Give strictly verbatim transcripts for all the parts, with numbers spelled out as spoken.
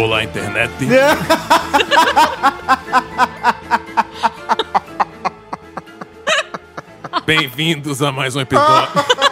Olá, internet. Bem-vindos a mais um episódio.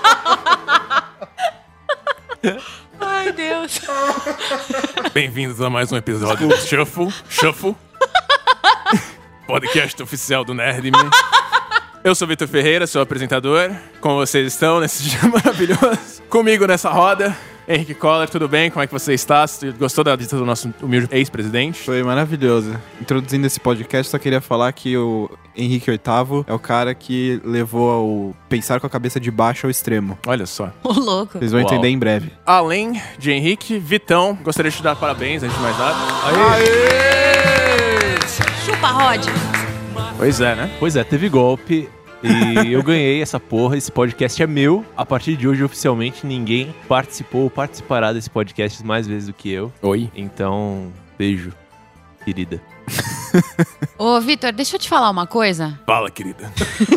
Ai, Deus. Bem-vindos a mais um episódio do Shuffle. Shuffle. Podcast oficial do Nerdman. Eu sou Vitor Ferreira, sou apresentador. Como vocês estão nesse dia maravilhoso? Comigo nessa roda, Henrique Coller, tudo bem? Como é que você está? Você gostou da visita do nosso humilde ex-presidente? Foi maravilhoso. Introduzindo esse podcast, só queria falar que o Henrique oitavo é o cara que levou ao pensar com a cabeça de baixo ao extremo. Olha só. Ô, louco. Vocês vão Uau. entender em breve. Além de Henrique, Vitão, gostaria de te dar parabéns, antes de mais nada. Aê! Chupa, Rod. Pois é, né? Pois é, teve golpe e eu ganhei essa porra, esse podcast é meu. A partir de hoje, oficialmente, ninguém participou ou participará desse podcast mais vezes do que eu. Oi. Então, beijo, querida. Ô, Vitor, deixa eu te falar uma coisa. Fala, querida.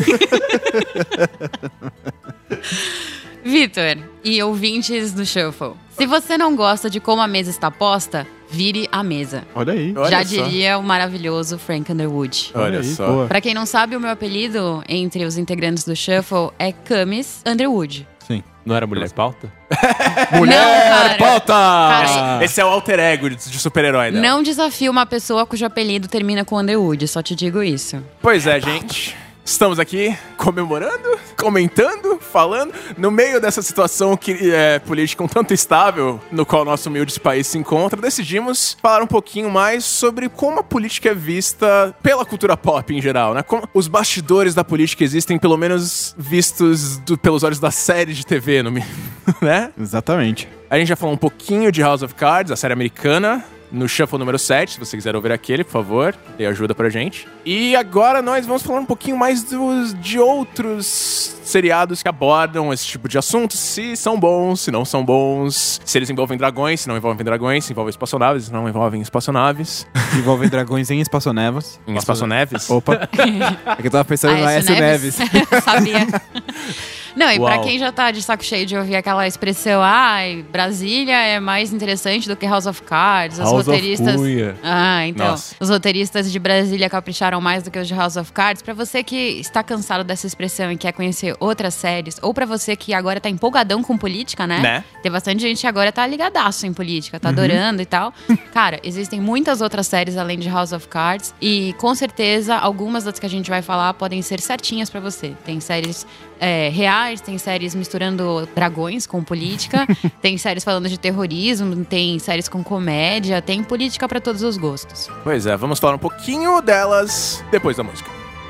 Vitor e ouvintes do Shuffle, se você não gosta de como a mesa está posta, vire a mesa. Olha aí. Olha Já só. diria o maravilhoso Frank Underwood. Olha aí, só. boa. Pra quem não sabe, o meu apelido entre os integrantes do Shuffle é Camis Underwood. Sim. Não era mulher pauta? Mulher não, cara. Pauta! Cara, Esse é o alter ego de de super-herói dela. Não desafio uma pessoa cujo apelido termina com Underwood, só te digo isso. Pois é, gente. Estamos aqui comemorando, comentando, falando, no meio dessa situação que, é, política um tanto instável no qual nosso humilde país se encontra, decidimos falar um pouquinho mais sobre como a política é vista pela cultura pop em geral, né? Como os bastidores da política existem, pelo menos vistos do- pelos olhos da série de T V, no, mi- né? Exatamente. A gente já falou um pouquinho de House of Cards, a série americana, no Shuffle número sete, se você quiser ouvir aquele, por favor, dê ajuda pra gente. E agora nós vamos falar um pouquinho mais dos, de outros seriados que abordam esse tipo de assunto, se são bons, se não são bons, se eles envolvem dragões, se não envolvem dragões, se envolvem espaçonaves, se não envolvem espaçonaves. Envolvem dragões em espaçoneves. Em espaçonaves? Opa. É que eu tava pensando no Aécio Neves. Sabia. Não, e pra Uau. quem já tá de saco cheio de ouvir aquela expressão, ai, Brasília é mais interessante do que House of Cards, os House of roteiristas... Cunha. Ah, então. Nossa. Os roteiristas de Brasília capricharam mais do que os de House of Cards. Pra você que está cansado dessa expressão e quer conhecer outras séries, ou pra você que agora tá empolgadão com política, né? Né? Tem bastante gente que agora tá ligadaço em política, tá adorando e tal. Cara, existem muitas outras séries além de House of Cards e com certeza algumas das que a gente vai falar podem ser certinhas pra você. Tem séries é, reais, tem séries misturando dragões com política, tem séries falando de terrorismo, tem séries com comédia, tem política pra todos os gostos. Pois é, vamos falar um pouquinho delas depois da música.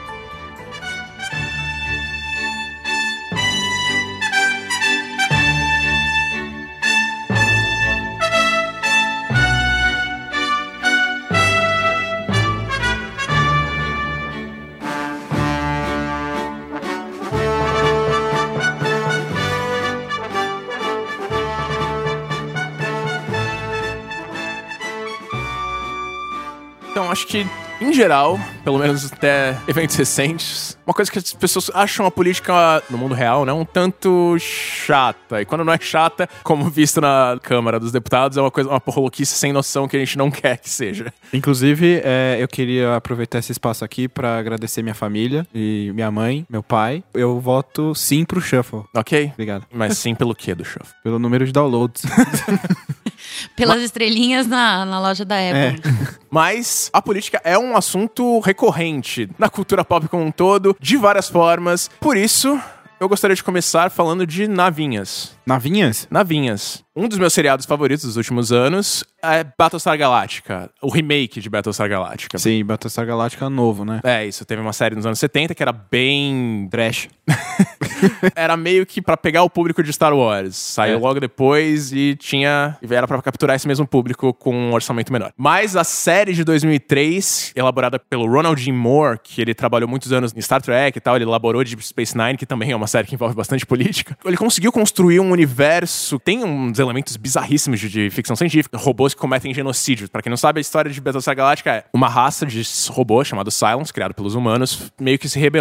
Então, acho que, em geral, pelo menos até eventos recentes, uma coisa que as pessoas acham a política no mundo real, né, um tanto chata. E quando não é chata, como visto na Câmara dos Deputados, é uma coisa, uma porroloquice sem noção que a gente não quer que seja. Inclusive, é, eu queria aproveitar esse espaço aqui pra agradecer minha família e minha mãe, meu pai. Eu voto sim pro Shuffle. Ok? Obrigado. Mas sim pelo quê do Shuffle? Pelo número de downloads. Pelas estrelinhas na, na loja da Apple. Mas a política é um assunto recorrente na cultura pop como um todo, de várias formas. Por isso, eu gostaria de começar falando de navinhas. Navinhas? Navinhas. Um dos meus seriados favoritos dos últimos anos é Battlestar Galactica, o remake de Battlestar Galactica. Sim, Battlestar Galactica novo, né? É, isso. Teve uma série nos anos setenta que era bem... Trash. Era meio que pra pegar o público de Star Wars. Saiu É. logo depois e tinha... Era pra capturar esse mesmo público com um orçamento menor. Mas a série de dois mil e três, elaborada pelo Ronald D. Moore, que ele trabalhou muitos anos em Star Trek e tal, ele elaborou Deep Space Nine, que também é uma série que envolve bastante política. Ele conseguiu construir um universo... Tem uns elementos bizarríssimos de, de ficção científica. Robôs que cometem genocídio. Pra quem não sabe, a história de Battlestar Galactica é uma raça de robô chamado Cylons, criado pelos humanos, meio que se rebelou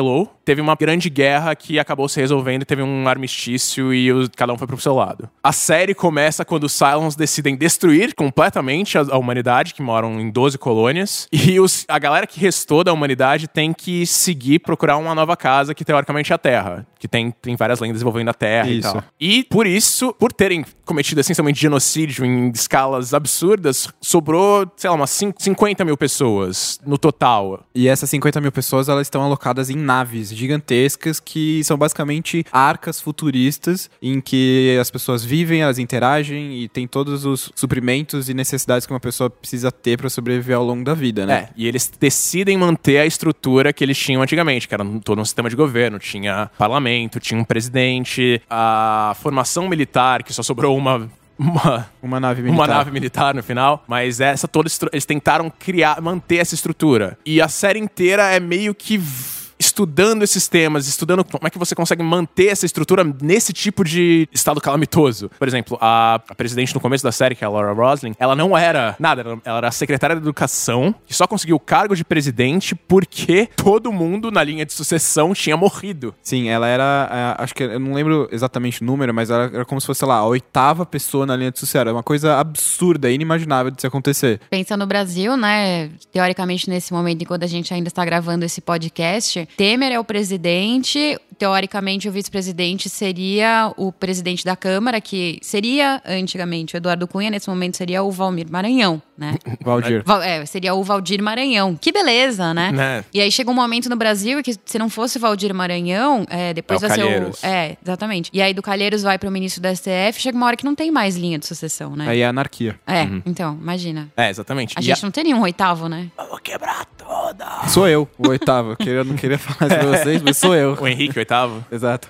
teve uma grande guerra que acabou se resolvendo, teve um armistício e os, cada um foi pro seu lado. A série começa quando os Cylons decidem destruir completamente a, a humanidade, que moram em doze colônias, e os, a galera que restou da humanidade tem que seguir, procurar uma nova casa, que teoricamente é a Terra, que tem, tem várias lendas envolvendo a Terra Isso. e tal. E por isso, por terem cometido essencialmente genocídio em escalas absurdas, sobrou, sei lá, umas cinquenta mil pessoas no total. E essas cinquenta mil pessoas, elas estão alocadas em naves gigantescas que são basicamente arcas futuristas em que as pessoas vivem, elas interagem e tem todos os suprimentos e necessidades que uma pessoa precisa ter pra sobreviver ao longo da vida, né? É, e eles decidem manter a estrutura que eles tinham antigamente, que era todo um sistema de governo. Tinha parlamento, tinha um presidente, a formação militar, que só sobrou uma... Uma, uma nave militar. Uma nave militar no final, mas essa toda estru- eles tentaram criar, manter essa estrutura. E a série inteira é meio que v- estudando esses temas, estudando como é que você consegue manter essa estrutura nesse tipo de estado calamitoso. Por exemplo, a, a presidente no começo da série, que é a Laura Roslin, ela não era nada, ela, ela era a secretária de educação, que só conseguiu o cargo de presidente porque todo mundo na linha de sucessão tinha morrido. Sim, ela era, é, acho que, eu não lembro exatamente o número, mas ela era como se fosse, sei lá, a oitava pessoa na linha de sucessão. É uma coisa absurda, inimaginável de se acontecer. Pensa no Brasil, né? Teoricamente, nesse momento, enquanto a gente ainda está gravando esse podcast, Temer é o presidente, teoricamente o vice-presidente seria o presidente da Câmara, que seria, antigamente, o Eduardo Cunha, nesse momento seria o Valmir Maranhão, né? Valdir. Val- é, seria o Valdir Maranhão. Que beleza, né? Né? E aí chega um momento no Brasil que se não fosse o Valdir Maranhão, é, depois É o vai Calheiros. ser o... É, exatamente. E aí do Calheiros vai pro ministro do S T F, chega uma hora que não tem mais linha de sucessão, né? Aí é anarquia. É, então, imagina. É, exatamente. A E gente não teria um oitavo, né? Eu vou quebrar toda. Sou eu, o oitavo. Que eu não queria falar isso pra vocês, mas sou eu. O Henrique, oitavo. Exato.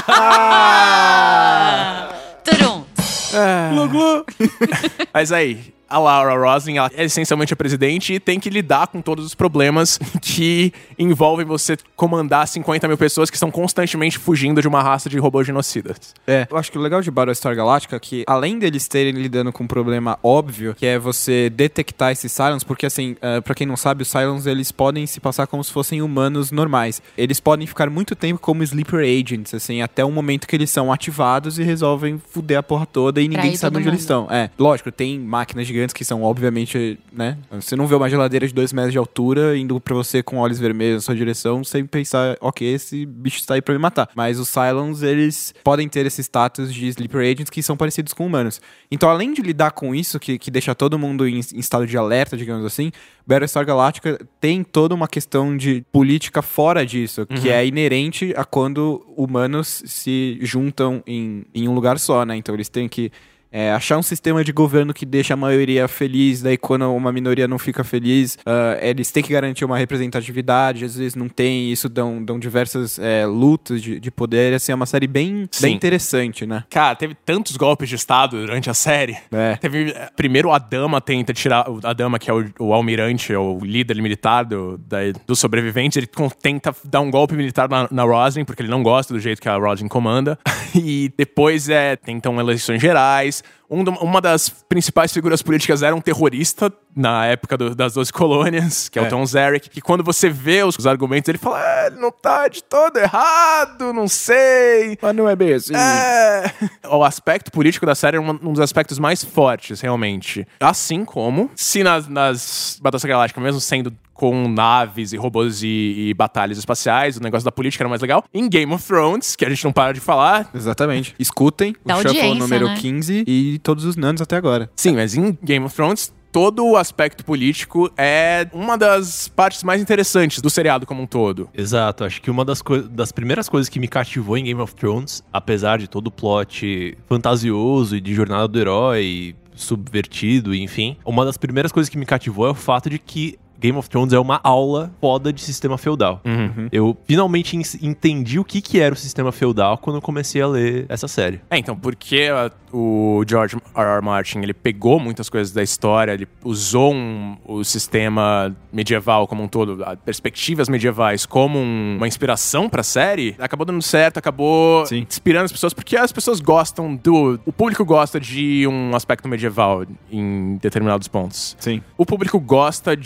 Turum! Glu, glu. Mas aí, a Laura Roslin, ela é essencialmente a presidente e tem que lidar com todos os problemas que envolvem você comandar cinquenta mil pessoas que estão constantemente fugindo de uma raça de robôs genocidas. É, eu acho que o legal de Battlestar Galactica é que, além deles terem lidando com um problema óbvio, que é você detectar esses Cylons, porque assim, uh, pra quem não sabe, os Cylons, eles podem se passar como se fossem humanos normais. Eles podem ficar muito tempo como Sleeper Agents, assim, até o momento que eles são ativados e resolvem fuder a porra toda e ninguém ir sabe todo onde eles mundo. estão. É, lógico, tem máquinas gigantes que são, obviamente, né, você não vê uma geladeira de dois metros de altura indo pra você com olhos vermelhos na sua direção sem pensar, ok, esse bicho está aí pra me matar. Mas os Cylons, eles podem ter esse status de Sleeper Agents que são parecidos com humanos. Então, além de lidar com isso, que, que deixa todo mundo em, em estado de alerta, digamos assim, Battlestar Galactica tem toda uma questão de política fora disso, que é inerente a quando humanos se juntam em, em um lugar só, né? Então, eles têm que É, achar um sistema de governo que deixa a maioria feliz, daí quando uma minoria não fica feliz, uh, eles têm que garantir uma representatividade, às vezes não tem, isso dão, dão diversas é, lutas de, de poder, assim, é uma série bem, Sim. bem interessante, né? Cara, teve tantos golpes de estado durante a série. É. Teve, eh, primeiro a Dama tenta tirar, o- a Dama que é o, o almirante, é o líder militar do, da, dos sobreviventes, ele con- tenta dar um golpe militar na, na Roslin, porque ele não gosta do jeito que a Roslin comanda. E depois é, tentam eleições gerais. Um do- uma das principais figuras políticas era um terrorista na época do- das doze colônias, que é, É. o Tom Zarek, que quando você vê os, os argumentos, ele fala, ah, ele não tá de todo errado, não sei. Mas não é bem assim. É. O aspecto político da série é um, um dos aspectos mais fortes, realmente. Assim como, se nas, nas Batalhas Galácticas, mesmo sendo com naves e robôs e, e batalhas espaciais, o negócio da política era mais legal. Em Game of Thrones, que a gente não para de falar. Exatamente. Escutem Da o Shuffle audiência, número né? quinze e todos os nanos até agora. Sim, mas em Game of Thrones, todo o aspecto político é uma das partes mais interessantes do seriado como um todo. Exato, acho que uma das, coi- das primeiras coisas que me cativou em Game of Thrones, apesar de todo o plot fantasioso e de jornada do herói, subvertido, enfim, uma das primeiras coisas que me cativou é o fato de que Game of Thrones é uma aula foda de sistema feudal. Uhum. Eu finalmente en- entendi o que, que era o sistema feudal quando eu comecei a ler essa série. É, então, porque uh, o George R. R. Martin, ele pegou muitas coisas da história, ele usou um, o sistema medieval como um todo, a- perspectivas medievais como um- uma inspiração pra série, acabou dando certo, acabou Sim. inspirando as pessoas, porque as pessoas gostam do... O público gosta de um aspecto medieval em determinados pontos. Sim. O público gosta de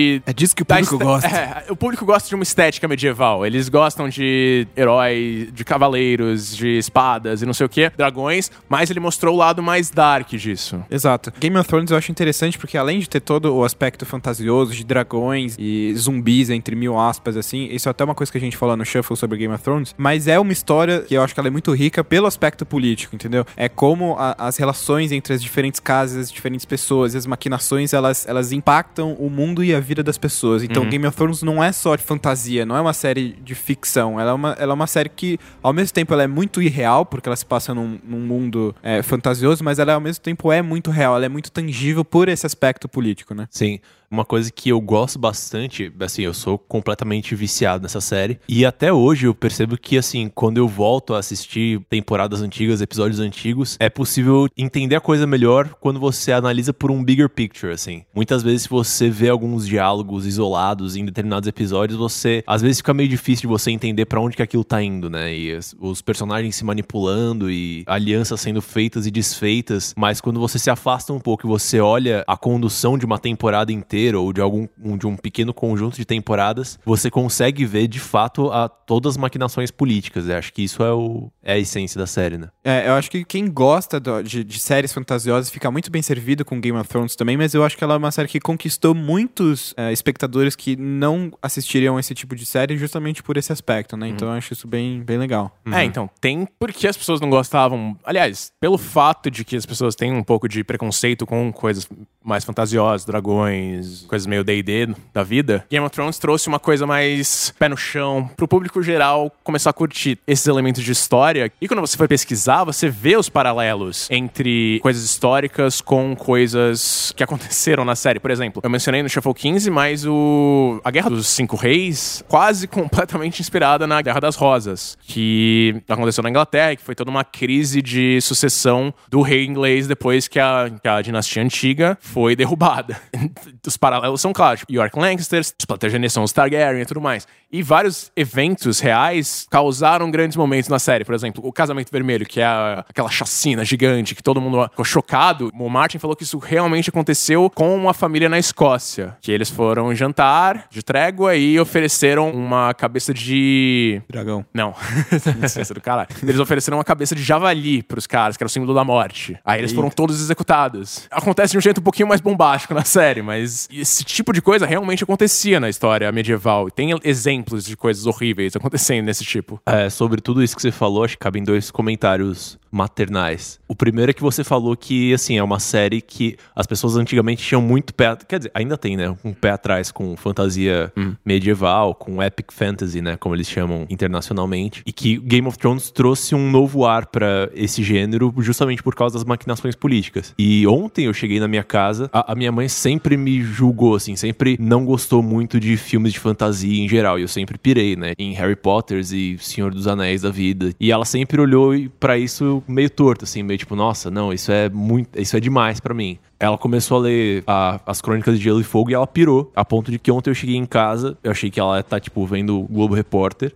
de... É disso que o da público este- gosta. É, o público gosta de uma estética medieval. Eles gostam de heróis, de cavaleiros, de espadas e não sei o que, dragões, mas ele mostrou o lado mais dark disso. Exato. Game of Thrones eu acho interessante porque além de ter todo o aspecto fantasioso de dragões e zumbis, entre mil aspas, assim, isso é até uma coisa que a gente fala no Shuffle sobre Game of Thrones, mas é uma história que eu acho que ela é muito rica pelo aspecto político, entendeu? É como a, as relações entre as diferentes casas, as diferentes pessoas e as maquinações, elas, elas impactam o mundo e a vida das pessoas. Então Uhum. Game of Thrones não é só de fantasia, não é uma série de ficção, ela é uma, ela é uma série que, ao mesmo tempo, ela é muito irreal, porque ela se passa num, num mundo é, fantasioso, mas ela, ao mesmo tempo, é muito real, ela é muito tangível por esse aspecto político, né? Sim. Uma coisa que eu gosto bastante, assim, eu sou completamente viciado nessa série. E até hoje eu percebo que, assim, quando eu volto a assistir temporadas antigas, episódios antigos, é possível entender a coisa melhor quando você analisa por um bigger picture, assim. Muitas vezes, se você vê alguns diálogos isolados em determinados episódios, você, às vezes, fica meio difícil de você entender pra onde que aquilo tá indo, né? E as- os personagens se manipulando e alianças sendo feitas e desfeitas. Mas quando você se afasta um pouco e você olha a condução de uma temporada inteira, ou de algum um, de um pequeno conjunto de temporadas, você consegue ver de fato a, todas as maquinações políticas. Eu acho que isso é, o, é a essência da série, né? É, eu acho que quem gosta do- de, de séries fantasiosas fica muito bem servido com Game of Thrones também, mas eu acho que ela é uma série que conquistou muitos é, espectadores que não assistiriam a esse tipo de série justamente por esse aspecto, né? Então eu acho isso bem, bem legal. É, então, tem porque as pessoas não gostavam. Aliás, pelo fato de que as pessoas têm um pouco de preconceito com coisas mais fantasiosas, dragões, coisas meio D e D da vida, Game of Thrones trouxe uma coisa mais pé no chão, pro público geral começar a curtir esses elementos de história. E quando você for pesquisar, você vê os paralelos entre coisas históricas com coisas que aconteceram na série. Por exemplo, eu mencionei no Shuffle quinze, mas o a Guerra dos Cinco Reis, quase completamente inspirada na Guerra das Rosas, que aconteceu na Inglaterra, que foi toda uma crise de sucessão do rei inglês depois que a, que a dinastia antiga foi derrubada. Os paralelos são claros. Tipo, York Lancaster, os Plantagenets são os Targaryen e tudo mais. E vários eventos reais causaram grandes momentos na série. Por exemplo, o Casamento Vermelho, que é a- aquela chacina gigante que todo mundo ficou chocado. O Martin falou que isso realmente aconteceu com uma família na Escócia. Que eles foram jantar de trégua e ofereceram uma cabeça de... Dragão. Não. Isso é do caralho. Eles ofereceram uma cabeça de javali pros caras, que era o símbolo da morte. Aí eles foram todos executados. Acontece de um jeito um pouquinho mais bombástico na série, mas esse tipo de coisa realmente acontecia na história medieval. E tem exemplos de coisas horríveis acontecendo nesse tipo. É, sobre tudo isso que você falou, acho que cabem dois comentários maternais. O primeiro é que você falou que, assim, é uma série que as pessoas antigamente tinham muito pé... Quer dizer, ainda tem, né? Um pé atrás com fantasia Hum. medieval, com epic fantasy, né? Como eles chamam internacionalmente. E que Game of Thrones trouxe um novo ar pra esse gênero justamente por causa das maquinações políticas. E ontem eu cheguei na minha casa, a, a minha mãe sempre me julgou, assim, sempre não gostou muito de filmes de fantasia em geral. E eu sempre pirei, né? Em Harry Potter e Senhor dos Anéis da vida. E ela sempre olhou pra isso meio torto, assim, meio tipo, nossa, não, isso é muito, isso é demais pra mim. Ela começou a ler a- as Crônicas de Gelo e Fogo e ela pirou, a ponto de que ontem eu cheguei em casa, eu achei que ela tá, tipo, vendo o Globo Repórter.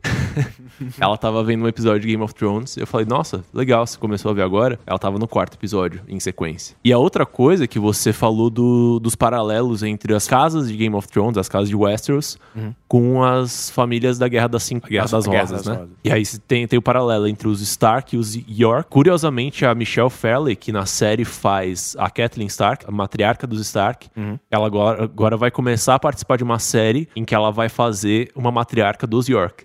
Ela tava vendo um episódio de Game of Thrones. Eu falei, nossa, legal, você começou a ver agora? Ela tava no quarto episódio, em sequência. E a outra coisa que você falou do- dos paralelos entre as casas de Game of Thrones, as casas de Westeros, com as famílias da Guerra das Cinco, Guerra As- das a Guerra Rosas, das né? Rosas. E aí tem, tem o paralelo entre os Stark e os York. Curiosamente, a Michelle Fairley, que na série faz a Catelyn Stark, a matriarca dos Stark, ela agora, agora vai começar a participar de uma série em que ela vai fazer uma matriarca dos York.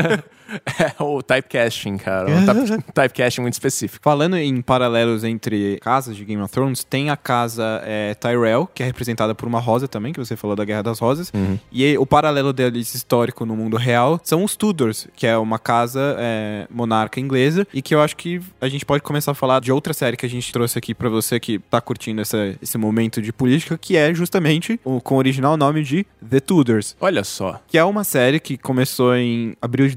É o typecasting, cara. Um type- typecasting muito específico. Falando em paralelos entre casas de Game of Thrones, tem a casa é, Tyrell, que é representada por uma rosa também, que você falou da Guerra das Rosas. E o paralelo deles histórico no mundo real são os Tudors, que é uma casa é, monarca inglesa, e que eu acho que a gente pode começar a falar de outra série que a gente trouxe aqui pra você que tá curtindo essa, esse momento de política, que é justamente o, com o original nome de The Tudors, Olha só. que é uma série que começou em abril de dois mil e sete,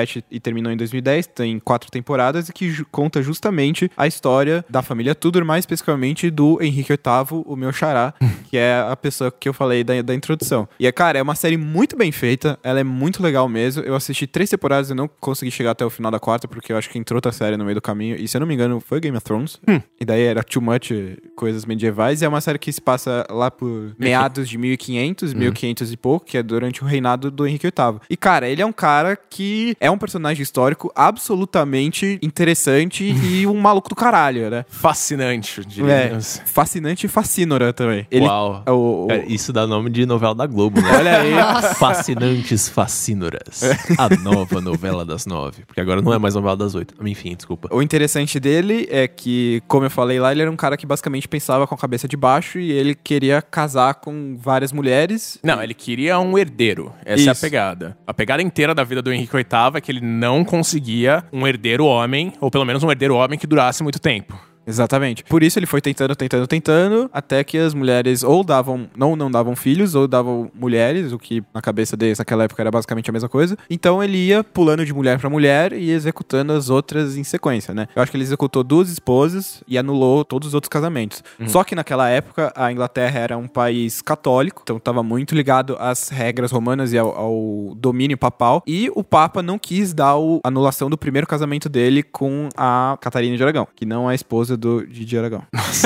sete e terminou em dois mil e dez, tem quatro temporadas e que ju- conta justamente a história da família Tudor, mais especificamente do Henrique oitavo, o meu xará, que é a pessoa que eu falei da, da introdução. E, é, cara, é uma série muito bem feita, ela é muito legal mesmo. Eu assisti três temporadas e não consegui chegar até o final da quarta, porque eu acho que entrou outra série no meio do caminho, e se eu não me engano, foi Game of Thrones. Hum. E daí era too much coisas medievais, e é uma série que se passa lá por meados de mil e quinhentos, mil e quinhentos e pouco, que é durante o reinado do Henrique oitavo. E, cara, ele é um cara que é um personagem histórico absolutamente interessante e um maluco do caralho, né? Fascinante, É, diríamos. fascinante e fascínora também. Ele, Uau. é o, o- Cara, isso dá nome de novela da Globo, né? Olha aí. Fascinantes Fascínoras. A nova novela das nove. Porque agora não é mais novela das oito. Enfim, desculpa. O interessante dele é que, como eu falei lá, ele era um cara que basicamente pensava com a cabeça de baixo e ele queria casar com várias mulheres. Não, ele queria um herdeiro. Essa é a Isso. pegada. A pegada inteira da vida do Henrique oitavo é que ele não conseguia um herdeiro homem, ou pelo menos um herdeiro homem que durasse muito tempo. Exatamente. Por isso ele foi tentando, tentando, tentando, até que as mulheres ou davam, não, não davam filhos, ou davam mulheres, o que na cabeça deles naquela época era basicamente a mesma coisa. Então ele ia pulando de mulher pra mulher e executando as outras em sequência, né? Eu acho que ele executou duas esposas e anulou todos os outros casamentos. Uhum. Só que naquela época a Inglaterra era um país católico, então estava muito ligado às regras romanas e ao, ao domínio papal, e o Papa não quis dar a anulação do primeiro casamento dele com a Catarina de Aragão, que não é a esposa do Didi Aragão.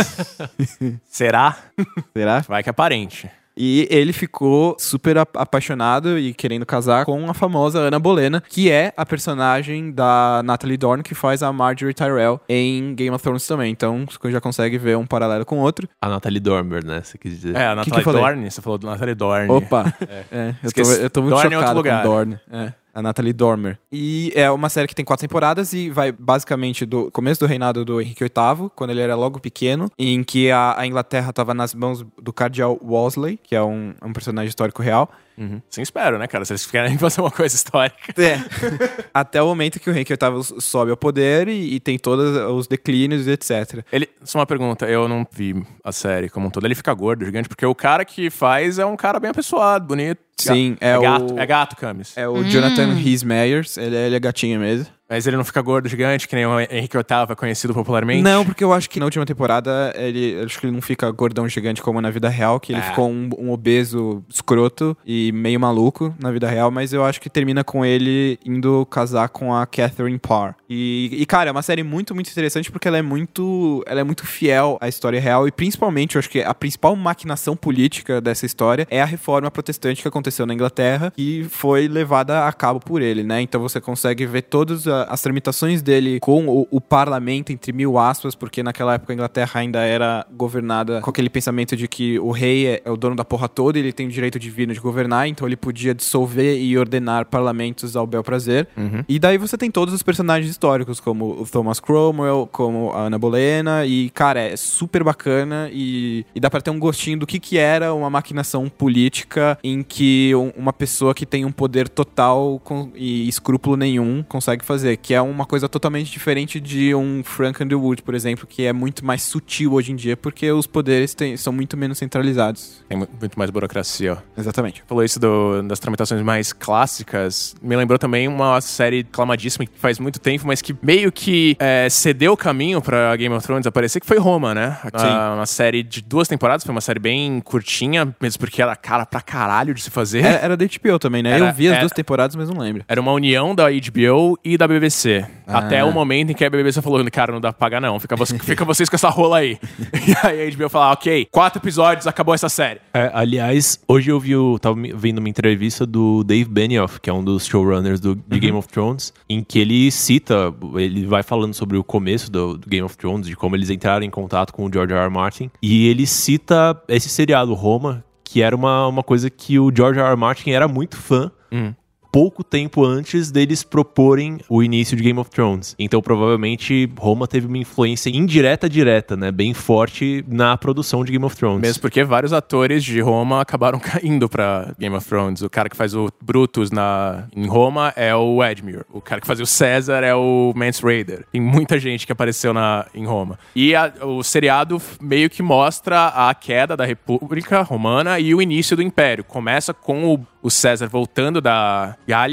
Será? Será? Vai que é parente. E ele ficou super ap- apaixonado e querendo casar com a famosa Ana Bolena, que é a personagem da Natalie Dormer, que faz a Marjorie Tyrell em Game of Thrones também. Então, você já consegue ver um paralelo com o outro. A Natalie Dormer, né? Você quis dizer. É, a Que que Natalie eu falei? Dorne, você falou do Natalie Dorne. Opa! É, eu, tô, Esqueci. eu tô muito Dorne é outro chocado lugar. com Dorne. É. A Natalie Dormer. E é uma série que tem quatro temporadas e vai basicamente do começo do reinado do Henrique oitavo, quando ele era logo pequeno, em que a, a Inglaterra estava nas mãos do cardeal Wolsey, que é um, um personagem histórico real. Uhum. Sim, espero, né, cara? Se eles querem fazer uma coisa histórica. É. Até o momento que o Henrique oitavo sobe ao poder e, e tem todos os declínios e etcétera. Ele, só uma pergunta, eu não vi a série como um todo. Ele fica gordo, gigante, porque o cara que faz é um cara bem apessoado, bonito. Sim, é, é o... gato, é gato, Camis. É o Jonathan Rhys Meyers, ele, é- ele é gatinho mesmo. Mas ele não fica gordo, gigante, que nem o Henrique oitavo é conhecido popularmente? Não, porque eu acho que na última temporada ele acho que ele não fica gordão gigante como na vida real, que ele É. ficou um, um obeso escroto e meio maluco na vida real, mas eu acho que termina com ele indo casar com a Catherine Parr. E, e cara, é uma série muito, muito interessante porque ela é muito, ela é muito fiel à história real e principalmente, eu acho que a principal maquinação política dessa história é a reforma protestante que aconteceu na Inglaterra e foi levada a cabo por ele, né? Então você consegue ver todas a- as tramitações dele com o, o parlamento, entre mil aspas, porque naquela época a Inglaterra ainda era governada com aquele pensamento de que o rei é, é o dono da porra toda e ele tem o direito divino de governar, então ele podia dissolver e ordenar parlamentos ao bel prazer. Uhum. E daí você tem todos os personagens históricos, como o Thomas Cromwell, como a Ana Bolena, e, cara, é super bacana e, e dá pra ter um gostinho do que que era uma maquinação política em que um- uma pessoa que tem um poder total com- e escrúpulo nenhum consegue fazer, que é uma coisa totalmente diferente de um Frank Underwood, por exemplo, que é muito mais sutil hoje em dia, porque os poderes têm- são muito menos centralizados. Tem mu- muito mais burocracia, ó. Exatamente. Falou isso do- das tramitações mais clássicas. Me lembrou também uma série aclamadíssima que faz muito tempo, mas que meio que é, cedeu o caminho pra Game of Thrones aparecer, que foi Roma, né? Sim. Uma, uma série de duas temporadas, foi uma série bem curtinha, mesmo porque era cara pra caralho de se fazer. Era, era da H B O também, né? Era- Eu vi as era- duas temporadas, mas não lembro. Era uma união da H B O e da B B C. Ah. Até o momento em que a B B C falou, cara, não dá pra pagar não, fica, você- fica vocês com essa rola aí. E aí a H B O falou, ok, quatro episódios, acabou essa série. É, aliás, hoje eu vi o, tava me- vendo uma entrevista do Dave Benioff, que é um dos showrunners do, de Game of Thrones, em que ele cita, ele vai falando sobre o começo do, do Game of Thrones, de como eles entraram em contato com o George R. R. Martin, e ele cita esse seriado Roma, que era uma, uma coisa que o George R. R. Martin era muito fã, Hum. pouco tempo antes deles proporem o início de Game of Thrones. Então, provavelmente, Roma teve uma influência indireta, direta, né? Bem forte na produção de Game of Thrones. Mesmo porque vários atores de Roma acabaram caindo pra Game of Thrones. O cara que faz o Brutus na, em Roma é o Edmure. O cara que faz o César é o Mance Rayder. Tem muita gente que apareceu na, em Roma. E a- o seriado meio que mostra a queda da República Romana e o início do Império. Começa com o, o César voltando da Gália.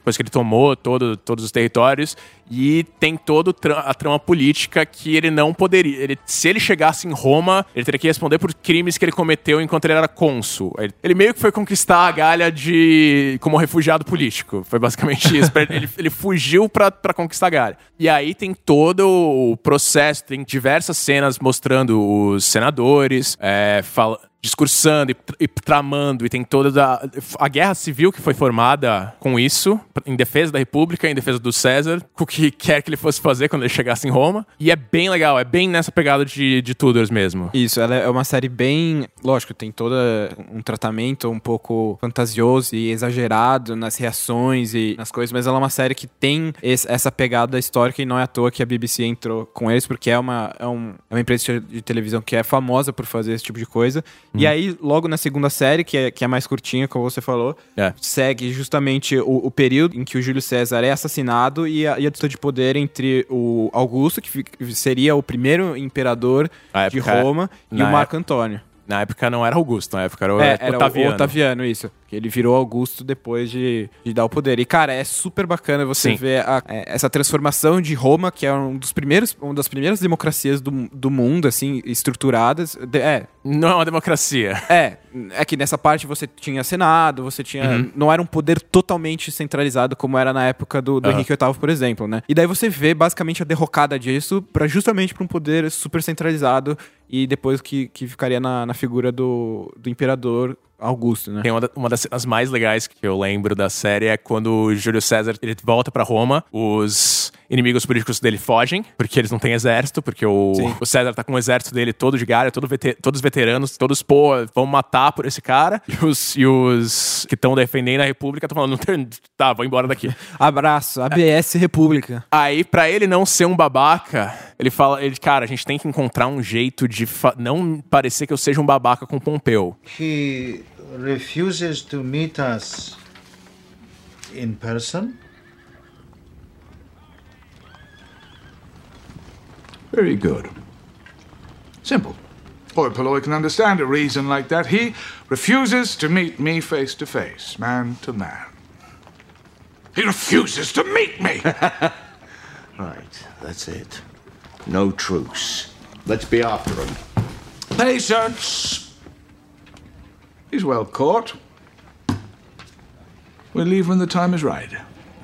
depois que ele tomou todo, todos os territórios. E tem toda a trama política que ele não poderia... Ele, se ele chegasse em Roma, ele teria que responder por crimes que ele cometeu enquanto ele era cônsul. Ele, ele meio que foi conquistar a Gália de, como refugiado político. Foi basicamente isso. ele, ele fugiu pra, pra conquistar a Gália. E aí tem todo o processo, tem diversas cenas mostrando os senadores, é, fala, discursando e, e tramando, e tem toda a, a guerra civil que foi formada com isso, em defesa da República, em defesa do César, o que quer que ele fosse fazer quando ele chegasse em Roma. E é bem legal, é bem nessa pegada de, de Tudors mesmo. Isso, ela é uma série bem... Lógico, tem todo um tratamento um pouco fantasioso e exagerado nas reações e nas coisas, mas ela é uma série que tem esse, essa pegada histórica, e não é à toa que a B B C entrou com eles, porque é uma, é um, é uma empresa de televisão que é famosa por fazer esse tipo de coisa. Hum. E aí, logo na segunda série, que é, que é mais curtinha, como você falou, é. segue justamente o, o período em que o Júlio César é assassinado e a, e a disputa de poder entre o Augusto, que seria o primeiro imperador de Roma, e o Marco Antônio. Na época não era Augusto, na época era o é, era Otaviano. o Otaviano, isso. Que ele virou Augusto depois de, de dar o poder. E, cara, é super bacana você Sim. ver a, é, essa transformação de Roma, que é um dos primeiros, uma das primeiras democracias do, do mundo, assim, estruturadas. De, é. Não é uma democracia. É. É que nessa parte você tinha Senado, você tinha... Uhum. Não era um poder totalmente centralizado como era na época do, do uhum. Henrique oitavo, por exemplo, né? E daí você vê, basicamente, a derrocada disso pra, justamente para um poder super centralizado, e depois que, que ficaria na, na figura do, do imperador Augusto, né? Tem uma, da, uma das cenas mais legais que eu lembro da série é quando o Júlio César ele volta pra Roma, os inimigos políticos dele fogem, porque eles não têm exército, porque o, o César tá com o exército dele todo de Gália, todo veter, todos veteranos, todos, pô, vão matar por esse cara, e os, e os que estão defendendo a República estão falando, não tem, tá, vou embora daqui. Abraço, A B S República. Aí, pra ele não ser um babaca, ele fala, ele, cara, a gente tem que encontrar um jeito de fa- não parecer que eu seja um babaca com Pompeu. He refuses to meet us in person? Very good. Simple. Boy Polloy can understand a reason like that. He refuses to meet me face to face, man to man. He refuses to meet me! Right, that's it. No truce. Let's be after him. Patience! He's well caught. We'll leave when the time is right.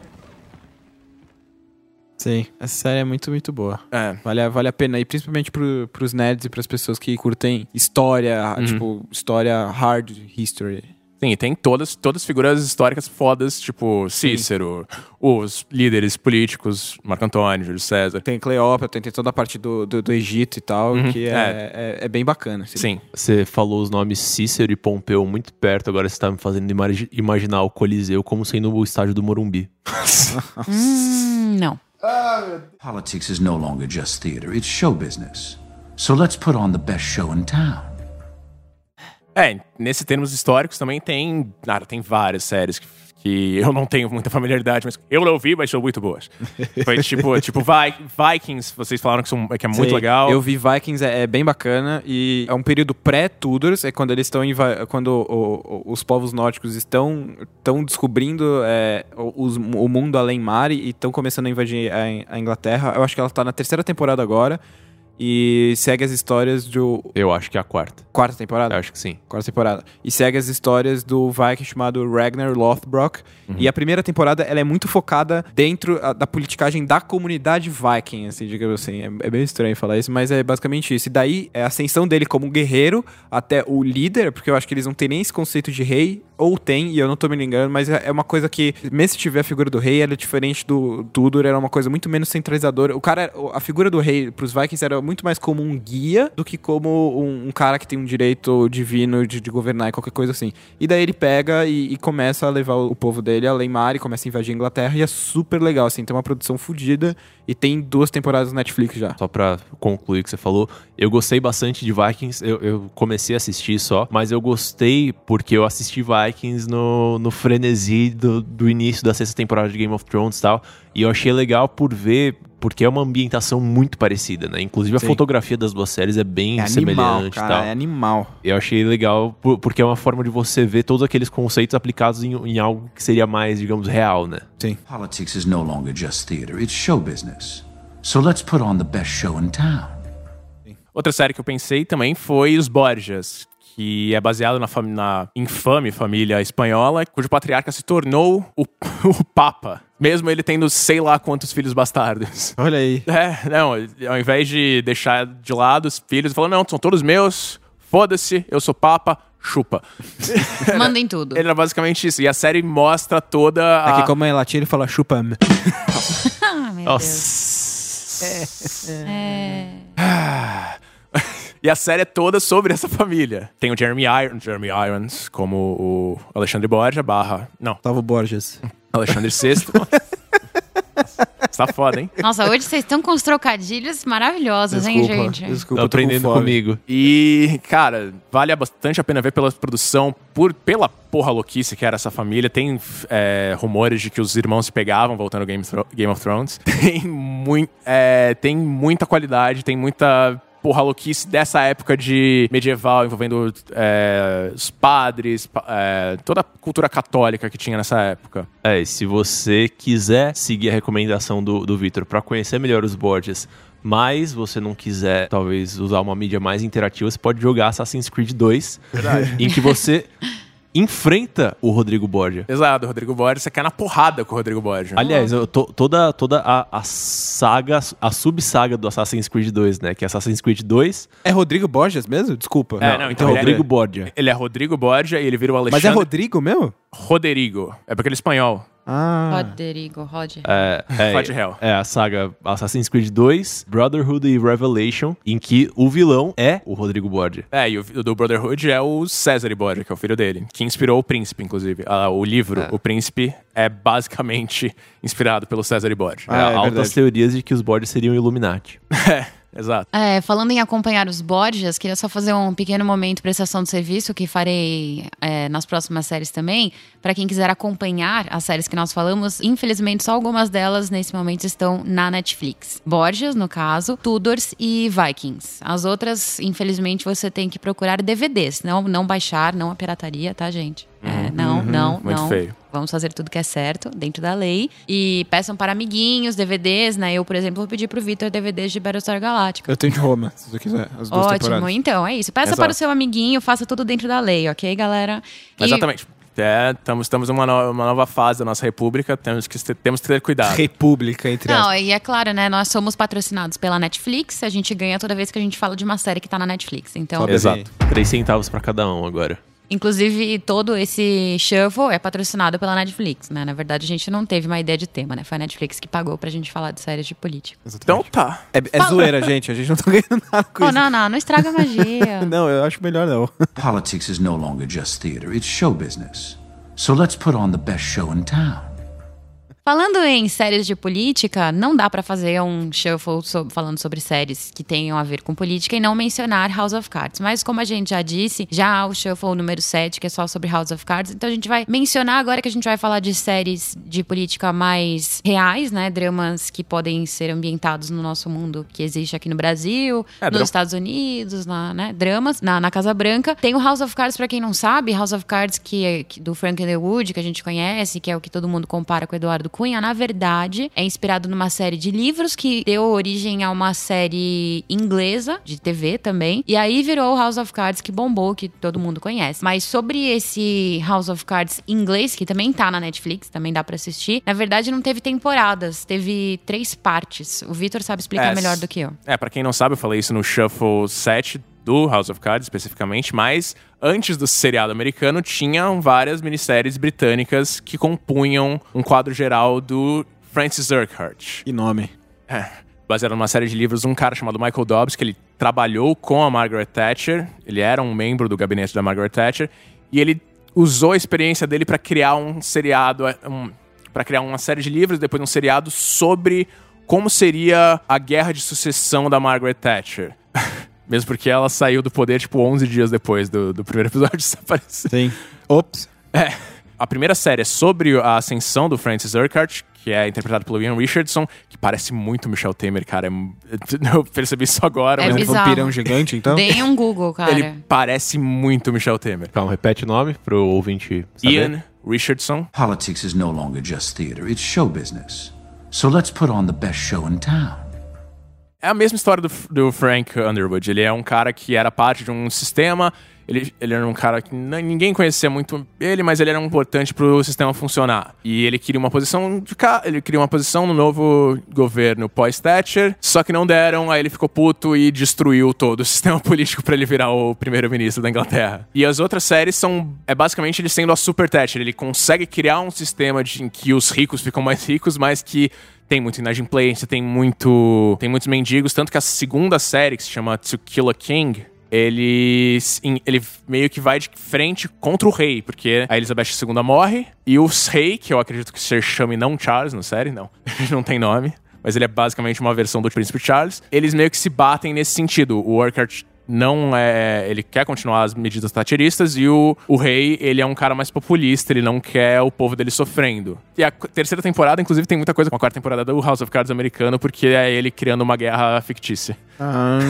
Sim, essa série é muito, muito boa. É. Vale, vale a pena. E principalmente pro, pros nerds e pras pessoas que curtem história, uhum. tipo, história hard history. Sim, e tem todas, todas as figuras históricas fodas, tipo Cícero, Sim. os líderes políticos, Marco Antônio, Júlio César. Tem Cleópatra, tem, tem toda a parte do, do, do Egito e tal, uhum. que é, é. É, é bem bacana. Assim. Sim. Você falou os nomes Cícero e Pompeu muito perto, agora você tá me fazendo imag- imaginar o Coliseu como sendo o estádio do Morumbi. hum, não. Politics is no longer just theater, it's show business. So let's put on the best show in town. É, nesses termos históricos também tem... Cara, tem várias séries que, que eu não tenho muita familiaridade, mas eu não vi, mas são muito boas. Foi tipo, tipo Vikings, vocês falaram que, são, que é muito Sim, legal. Eu vi Vikings, é, é bem bacana, e é um período pré-Tudors, é quando eles estão... Quando o, o, os povos nórdicos estão, estão descobrindo é, os, o mundo além mar e estão começando a invadir a, a Inglaterra. Eu acho que ela tá na terceira temporada agora. E segue as histórias do... Eu acho que é a quarta. Quarta temporada? Eu acho que sim. Quarta temporada. E segue as histórias do Viking chamado Ragnar Lothbrok. Uhum. E a primeira temporada, ela é muito focada dentro a, da politicagem da comunidade Viking, assim, digamos assim. É, é bem estranho falar isso, mas é basicamente isso. E daí, é a ascensão dele como guerreiro até o líder, porque eu acho que eles não têm nem esse conceito de rei, ou tem, e eu não tô me ligando, mas é uma coisa que, mesmo se tiver a figura do rei, ela é diferente do Tudor, era uma coisa muito menos centralizadora. O cara, a figura do rei pros Vikings era muito mais como um guia do que como um, um cara que tem um direito divino de, de governar e qualquer coisa assim. E daí ele pega e, e começa a levar o, o povo dele além mar e começa a invadir a Inglaterra, e é super legal, assim, tem uma produção fodida e tem duas temporadas no Netflix já. Só pra concluir o que você falou, eu gostei bastante de Vikings, eu, eu comecei a assistir só, mas eu gostei porque eu assisti Vikings no, no frenesi do, do início da sexta temporada de Game of Thrones e tal, e eu achei legal por ver porque é uma ambientação muito parecida, né? Inclusive a Sim. fotografia das duas séries é bem É animal, semelhante e cara, tal. é animal. Eu achei legal por- porque é uma forma de você ver todos aqueles conceitos aplicados em, em algo que seria mais, digamos, real, né? Sim. Politics is no longer just theater, it's show business. So let's put on the best show in town. Outra série que eu pensei também foi Os Borgias, que é baseado na, fam- na infame família espanhola, cujo patriarca se tornou o, o Papa, mesmo ele tendo sei lá quantos filhos bastardos. Olha aí. É, não, ao invés de deixar de lado os filhos, ele falou, não, são todos meus, foda-se, eu sou Papa, chupa. Mandem tudo. Ele era basicamente isso, e a série mostra toda a... Aqui como é em latim, ele fala chupa-me. Ah, meu Nossa. Deus. É. E a série é toda sobre essa família. Tem o Jeremy, Ir- Jeremy Irons como o Alexandre Borja, barra... Não, Tava Borges. Alexandre sexto. Você tá foda, hein? Nossa, hoje vocês estão com os trocadilhos maravilhosos, hein, gente? Desculpa, Tá tô com aprendendo fome. comigo. E, cara, vale bastante a pena ver pela produção, por, pela porra louquice que era essa família. Tem é, rumores de que os irmãos se pegavam, voltando ao Game, Thro- Game of Thrones. Tem, mui- é, tem muita qualidade, tem muita porra louquice dessa época de medieval, envolvendo é, os padres, pa- é, toda a cultura católica que tinha nessa época. É, e se você quiser seguir a recomendação do, do Victor pra conhecer melhor os Borgias, mas você não quiser, talvez, usar uma mídia mais interativa, você pode jogar Assassin's Creed dois, em que você enfrenta o Rodrigo Borgia. Exato, o Rodrigo Borja, você quer na porrada com o Rodrigo Borja. Aliás, eu tô- toda, toda a, a saga, a subsaga do Assassin's Creed dois, né? Que é Assassin's Creed dois. É Rodrigo Borges mesmo? Desculpa. É, não, Então, ele é- Rodrigo Borgia. Ele é Rodrigo Borja e ele vira o Alexandre... Mas é Rodrigo mesmo? Roderigo. É porque ele é espanhol. Ah. Rodrigo, Roger. É, é, Fode Hell. é a saga Assassin's Creed dois, Brotherhood e Revelation, em que o vilão é o Rodrigo Borgia. É, e o o do Brotherhood é o César Borja, que é o filho dele, que inspirou o Príncipe, inclusive. Ah, o livro, É. O Príncipe, é basicamente inspirado pelo César Borja. Ah, É, é altas verdade. teorias de que os Borgia seriam Illuminati. É, exato. É, falando em acompanhar os Borgias, queria só fazer um pequeno momento de prestação de serviço que farei é, nas próximas séries também. Para quem quiser acompanhar as séries que nós falamos, infelizmente só algumas delas nesse momento estão na Netflix. Borgias, no caso, Tudors e Vikings. As outras, infelizmente, você tem que procurar D V Ds, não, não baixar, não a pirataria, tá, gente? É, não, não, muito não. feio. Vamos fazer tudo que é certo, dentro da lei. E peçam para amiguinhos D V Ds, né? Eu, por exemplo, vou pedir pro Vitor D V Ds de Battlestar Galactica. Eu tenho de Roma, se você quiser. As duas Ótimo, temporadas. então é isso. Peça Exato. para o seu amiguinho, faça tudo dentro da lei, ok, galera? E- Exatamente. É, estamos, estamos numa no- uma nova fase da nossa república, temos que, ter- temos que ter cuidado. República, entre Não, aspas. e é claro, né? Nós somos patrocinados pela Netflix, a gente ganha toda vez que a gente fala de uma série que tá na Netflix. Então, Sobe Exato. aí. Três centavos pra cada um agora. inclusive, todo esse shuffle é patrocinado pela Netflix, né? Na verdade, a gente não teve uma ideia de tema, né? Foi a Netflix que pagou pra gente falar de séries de política. Então tá. É, é zoeira, gente. A gente não tá ganhando nada com Oh, isso. não, não, não estraga a magia. Não, eu acho melhor não. Politics is no longer just theater, it's show business. So let's put on the best show in town. Falando em séries de política, não dá pra fazer um shuffle so- falando sobre séries que tenham a ver com política e não mencionar House of Cards. Mas como a gente já disse, já há o shuffle número sete, que é só sobre House of Cards. Então a gente vai mencionar agora que a gente vai falar de séries de política mais reais, né? Dramas que podem ser ambientados no nosso mundo que existe aqui no Brasil, É, nos dra- Estados Unidos, na, né? Dramas, na, na Casa Branca. Tem o House of Cards, pra quem não sabe, House of Cards que é que- do Frank Underwood, que a gente conhece, que é o que todo mundo compara com o Eduardo Cunha, na verdade, é inspirado numa série de livros que deu origem a uma série inglesa, de T V também. E aí virou House of Cards, que bombou, que todo mundo conhece. Mas sobre esse House of Cards inglês, que também tá na Netflix, também dá pra assistir, na verdade não teve temporadas, teve três partes. O Vitor sabe explicar É, melhor do que eu. É, pra quem não sabe, eu falei isso no Shuffle sete do House of Cards, especificamente, mas antes do seriado americano, tinham várias minisséries britânicas que compunham um quadro geral do Francis Urquhart. Que nome. É, baseado numa série de livros, um cara chamado Michael Dobbs, que ele trabalhou com a Margaret Thatcher, ele era um membro do gabinete da Margaret Thatcher, e ele usou a experiência dele pra criar um seriado, um, para criar uma série de livros, depois um seriado sobre como seria a guerra de sucessão da Margaret Thatcher. Mesmo porque ela saiu do poder, tipo, onze dias depois do, do primeiro episódio desaparecer. Sim. Ops. É. A primeira série é sobre a ascensão do Francis Urquhart, que é interpretado pelo Ian Richardson, que parece muito Michel Temer, cara. Eu percebi isso agora. É mas bizarro. Um vampirão gigante, então? Deem um Google, cara. ele parece muito Michel Temer. Calma, repete o nome pro ouvinte saber. Ian Richardson. Politics is no longer just theater, it's show business. So let's put on the best show in town. É a mesma história do, do Frank Underwood. Ele é um cara que era parte de um sistema. Ele, ele era um cara que n- ninguém conhecia muito ele, mas ele era importante pro sistema funcionar. E ele queria uma posição de cá, ele queria uma posição no novo governo pós-Thatcher, só que não deram, aí ele ficou puto e destruiu todo o sistema político pra ele virar o primeiro-ministro da Inglaterra. E as outras séries são, é basicamente ele sendo a Super Thatcher. Ele consegue criar um sistema de, em que os ricos ficam mais ricos, mas que tem muito inadimplência, tem muito, tem muitos mendigos, tanto que a segunda série, que se chama To Kill a King, ele, ele meio que vai de frente contra o rei, porque a Elizabeth segunda morre, e o rei, que eu acredito que se chame não Charles na série, não, não tem nome, mas ele é basicamente uma versão do Príncipe Charles, eles meio que se batem nesse sentido. O Urquhart não é... ele quer continuar as medidas thatcheristas, e o, o rei, ele é um cara mais populista, ele não quer o povo dele sofrendo. E a terceira temporada, inclusive, tem muita coisa com a quarta temporada do House of Cards americano, porque é ele criando uma guerra fictícia. Ah...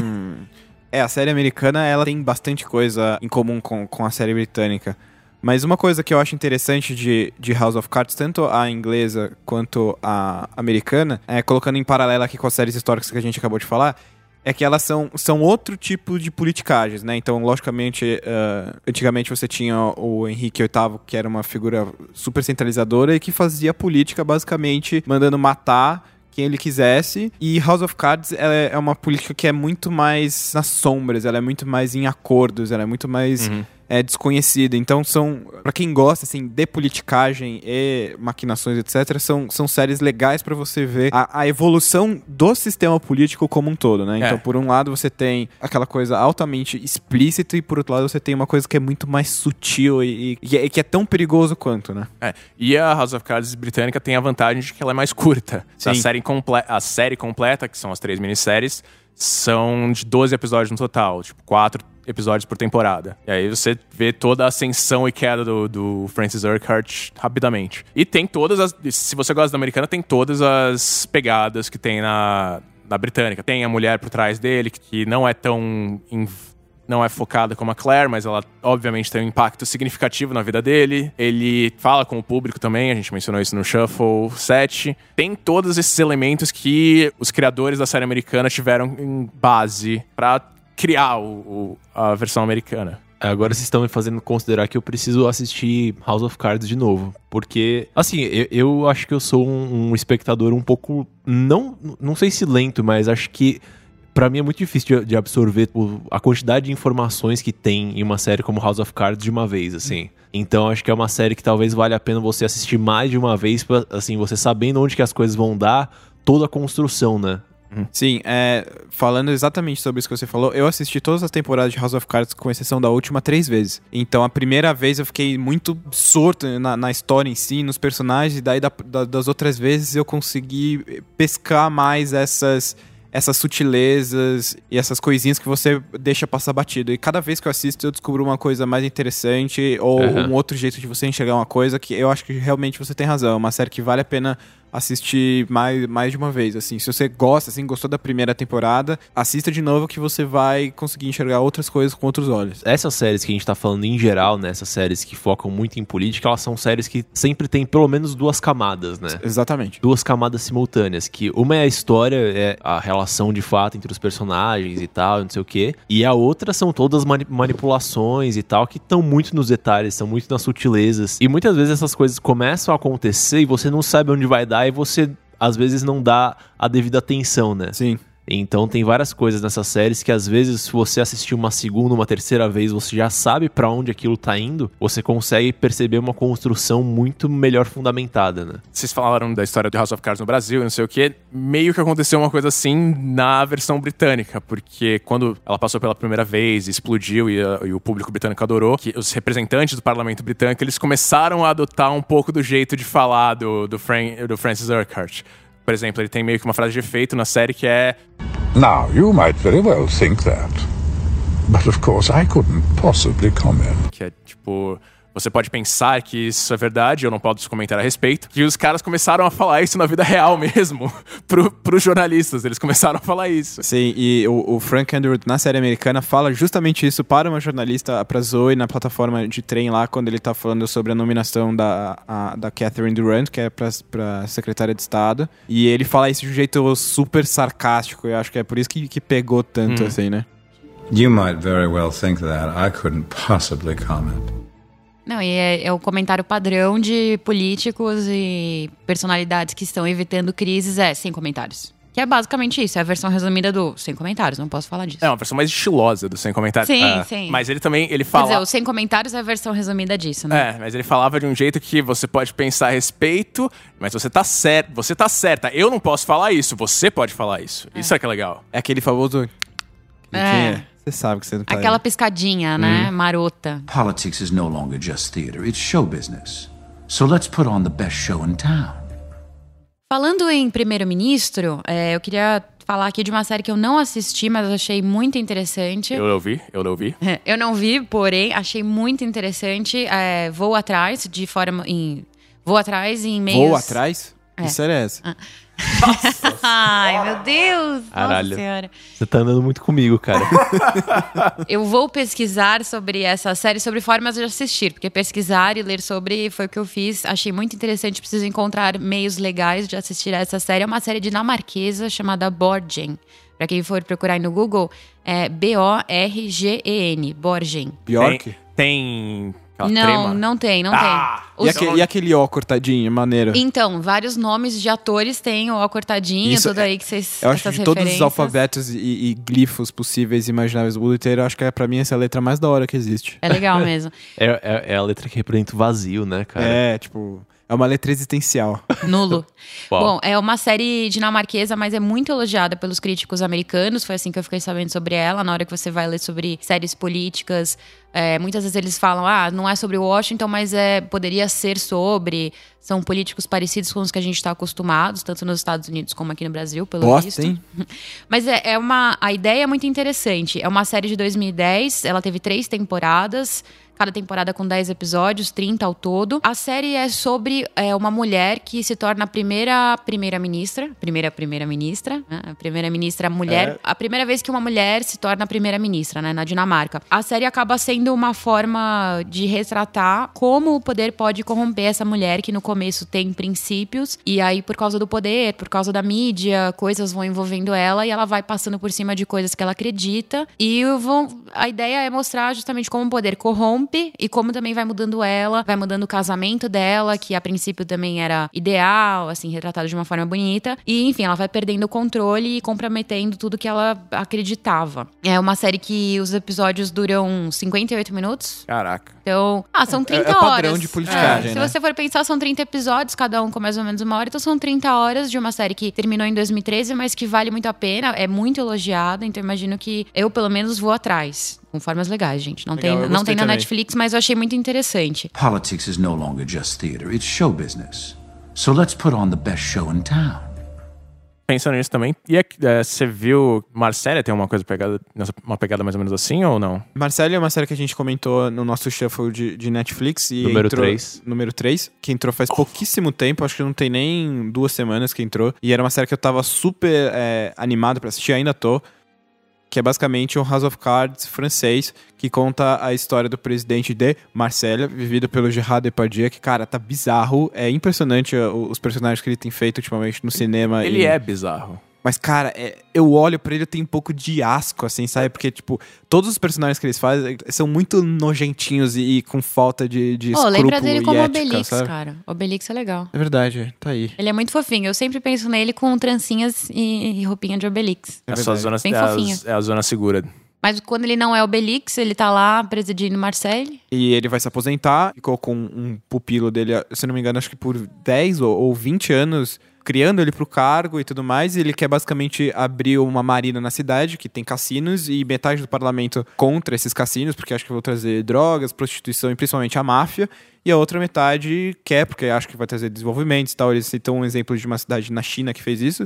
É, a série americana, ela tem bastante coisa em comum com, com a série britânica. Mas uma coisa que eu acho interessante de, de House of Cards, tanto a inglesa quanto a americana, é, colocando em paralelo aqui com as séries históricas que a gente acabou de falar, é que elas são, são outro tipo de politicagens, né? Então, logicamente, uh, antigamente você tinha o Henrique oitavo, que era uma figura super centralizadora e que fazia política basicamente mandando matar quem ele quisesse, e House of Cards ela é uma política que é muito mais nas sombras, ela é muito mais em acordos, ela é muito mais uhum. é, desconhecida. Então são, pra quem gosta assim, de politicagem e maquinações, etcétera, são, são séries legais pra você ver a, a evolução do sistema político como um todo, né? Então, é. por um lado você tem aquela coisa altamente explícita, e por outro lado você tem uma coisa que é muito mais sutil e, e, e que é tão perigoso quanto, né? É. E a House of Cards britânica tem a vantagem de que ela é mais curta. Sim. A série Comple- a série completa, que são as três minisséries, são de doze episódios no total, tipo, quatro episódios por temporada. E aí você vê toda a ascensão e queda do, do Francis Urquhart rapidamente. E tem todas as... Se você gosta da americana, tem todas as pegadas que tem na, na britânica. Tem a mulher por trás dele, que não é tão... Inv- não é focada como a Claire, mas ela obviamente tem um impacto significativo na vida dele. Ele fala com o público também, a gente mencionou isso no Shuffle sete. Tem todos esses elementos que os criadores da série americana tiveram em base pra criar o, o, a versão americana. Agora vocês estão me fazendo considerar que eu preciso assistir House of Cards de novo. Porque, assim, eu, eu acho que eu sou um, um espectador um pouco... Não, não sei se lento, mas acho que pra mim é muito difícil de, de absorver o, a quantidade de informações que tem em uma série como House of Cards de uma vez, assim. Então acho que é uma série que talvez valha a pena você assistir mais de uma vez, pra, assim, você sabendo onde que as coisas vão dar, toda a construção, né? Sim, é, falando exatamente sobre isso que você falou, eu assisti todas as temporadas de House of Cards, com exceção da última, três vezes. Então, a primeira vez eu fiquei muito absorto na, na história em si, nos personagens, e daí da, da, das outras vezes eu consegui pescar mais essas... essas sutilezas e essas coisinhas que você deixa passar batido. E cada vez que eu assisto, eu descubro uma coisa mais interessante ou uhum. um outro jeito de você enxergar uma coisa que eu acho que realmente você tem razão. É uma série que vale a pena assistir mais, mais de uma vez, assim. Se você gosta, assim, gostou da primeira temporada, assista de novo que você vai conseguir enxergar outras coisas com outros olhos. Essas séries que a gente tá falando em geral, né, essas séries que focam muito em política, elas são séries que sempre tem pelo menos duas camadas, né? Exatamente. Duas camadas simultâneas, que uma é a história, é a relação de fato entre os personagens e tal, não sei o quê, e a outra são todas mani- manipulações e tal, que estão muito nos detalhes, são muito nas sutilezas, e muitas vezes essas coisas começam a acontecer e você não sabe onde vai dar, e você, às vezes, não dá a devida atenção, né? Sim. Então tem várias coisas nessas séries que às vezes se você assistir uma segunda, uma terceira vez, você já sabe pra onde aquilo tá indo, você consegue perceber uma construção muito melhor fundamentada, né? Vocês falaram da história de House of Cards no Brasil, não sei o que, meio que aconteceu uma coisa assim na versão britânica, porque quando ela passou pela primeira vez, explodiu e, a, e o público britânico adorou, que os representantes do parlamento britânico, eles começaram a adotar um pouco do jeito de falar do, do, Fran- do Francis Urquhart. Por exemplo, ele tem meio que uma frase de efeito na série que é... Now, you might very well think that. But of course I couldn't possibly comment. Que é tipo... você pode pensar que isso é verdade, eu não posso comentar a respeito, que os caras começaram a falar isso na vida real mesmo, pro, pros jornalistas, eles começaram a falar isso. Sim, e o, o Frank Underwood, na série americana, fala justamente isso para uma jornalista, pra Zoe, na plataforma de trem lá, quando ele tá falando sobre a nominação da, a, da Catherine Durant, que é pra, pra secretária de Estado, e ele fala isso de um jeito super sarcástico, eu acho que é por isso que, que pegou tanto, hum. assim, né? You might very well think that. I couldn't possibly comment. Não, e é, é o comentário padrão de políticos e personalidades que estão evitando crises, é sem comentários. Que é basicamente isso, é a versão resumida do sem comentários, não posso falar disso. É uma versão mais estilosa do sem comentários. Sim, ah, sim. Mas ele também, ele fala... Quer dizer, o sem comentários é a versão resumida disso, né? É, mas ele falava de um jeito que você pode pensar a respeito, mas você tá certo, você tá certa. Eu não posso falar isso, você pode falar isso. É. Isso é que é legal. É aquele famoso... É. Você sabe que você não tá... Aquela piscadinha, né? Hum. Marota. Politics is no longer just theater, it's show business. So let's put on the best show in town. Falando em primeiro-ministro, é, eu queria falar aqui de uma série que eu não assisti, mas eu achei muito interessante. Eu não vi, eu não vi. Eu não vi, porém, achei muito interessante. É, Vou Atrás, de forma... Em, vou Atrás em meios... Vou Atrás? É. Que série é essa? Ah. Nossa. Ai, meu Deus! Caralho. Nossa Senhora. Você tá andando muito comigo, cara. Eu vou pesquisar sobre essa série, sobre formas de assistir, porque pesquisar e ler sobre foi o que eu fiz. Achei muito interessante, preciso encontrar meios legais de assistir a essa série. É uma série dinamarquesa chamada Borgen. Pra quem for procurar aí no Google, é B O R G E N, Borgen. Bjork? Tem... tem... Não, trema. não tem, não ah, tem. E, aquele, e aquele ó cortadinho, maneiro? Então, vários nomes de atores têm o ó cortadinho, Isso, tudo aí que vocês... Eu acho que de todos os alfabetos e, e glifos possíveis e imagináveis do mundo inteiro, eu acho que é, pra mim essa é a letra mais da hora que existe. É legal mesmo. É, é, é a letra que representa o vazio, né, cara? É, tipo... É uma letra existencial. Nulo. Uau. Bom, é uma série dinamarquesa, mas é muito elogiada pelos críticos americanos. Foi assim que eu fiquei sabendo sobre ela. Na hora que você vai ler sobre séries políticas, é, muitas vezes eles falam, ah, não é sobre Washington, mas é, poderia ser sobre... São políticos parecidos com os que a gente está acostumados, tanto nos Estados Unidos como aqui no Brasil, pelo Nossa, visto. hein? Mas é, é uma... A ideia é muito interessante. É uma série de dois mil e dez, ela teve três temporadas... Cada temporada com dez episódios, trinta ao todo. A série é sobre é, uma mulher que se torna a primeira primeira-ministra. Primeira primeira-ministra. Né? A primeira-ministra mulher. É. A primeira vez que uma mulher se torna primeira-ministra, né, na Dinamarca. A série acaba sendo uma forma de retratar como o poder pode corromper essa mulher que no começo tem princípios. E aí, por causa do poder, por causa da mídia, coisas vão envolvendo ela e ela vai passando por cima de coisas que ela acredita. E vão, a ideia é mostrar justamente como o poder corrompe e como também vai mudando ela, vai mudando o casamento dela, que a princípio também era ideal, assim, retratado de uma forma bonita. E, enfim, ela vai perdendo o controle e comprometendo tudo que ela acreditava. É uma série que os episódios duram cinquenta e oito minutos. Caraca. Então, ah, são trinta é, é horas. padrão de politicagem, é, né? Se você for pensar, são trinta episódios, cada um com mais ou menos uma hora. Então, são trinta horas de uma série que terminou em dois mil e treze, mas que vale muito a pena. É muito elogiada, então imagino que eu, pelo menos, vou atrás. Com formas legais, gente. Não Legal, tem, não tem na também. Netflix, mas eu achei muito interessante. Politics is no longer just theater, it's show business. So let's put on the best show in town. Pensando nisso também, e é, é, você viu Marcella tem uma coisa pegada, uma pegada mais ou menos assim ou não? Marcella é uma série que a gente comentou no nosso shuffle de, de Netflix. E número entrou, três. Número três, que entrou faz pouquíssimo tempo, acho que não tem nem duas semanas que entrou. E era uma série que eu tava super é, animado pra assistir, ainda tô. Que é basicamente um House of Cards francês, que conta a história do presidente de Marcella, vivido pelo Gerard Depardieu, que, cara, tá bizarro. É impressionante os personagens que ele tem feito ultimamente no cinema. Ele e... é bizarro. Mas, cara, é, eu olho pra ele e eu tenho um pouco de asco, assim, sabe? Porque, tipo, todos os personagens que eles fazem são muito nojentinhos e, e com falta de, de oh, escrúpulo lembra dele e como ética, Obelix, sabe? cara. Obelix é legal. É verdade, tá aí. Ele é muito fofinho. Eu sempre penso nele com trancinhas e, e roupinha de Obelix. É, só a zona, Bem é, fofinho. a, é a zona segura. Mas quando ele não é Obelix, ele tá lá presidindo Marseille. E ele vai se aposentar, ficou com um pupilo dele, se não me engano, acho que por dez ou, ou vinte anos... criando ele pro cargo e tudo mais, e ele quer basicamente abrir uma marina na cidade, que tem cassinos, e metade do parlamento contra esses cassinos, porque acho que vão trazer drogas, prostituição e principalmente a máfia, e a outra metade quer, porque acho que vai trazer desenvolvimentos e tal. Eles citam um exemplo de uma cidade na China que fez isso,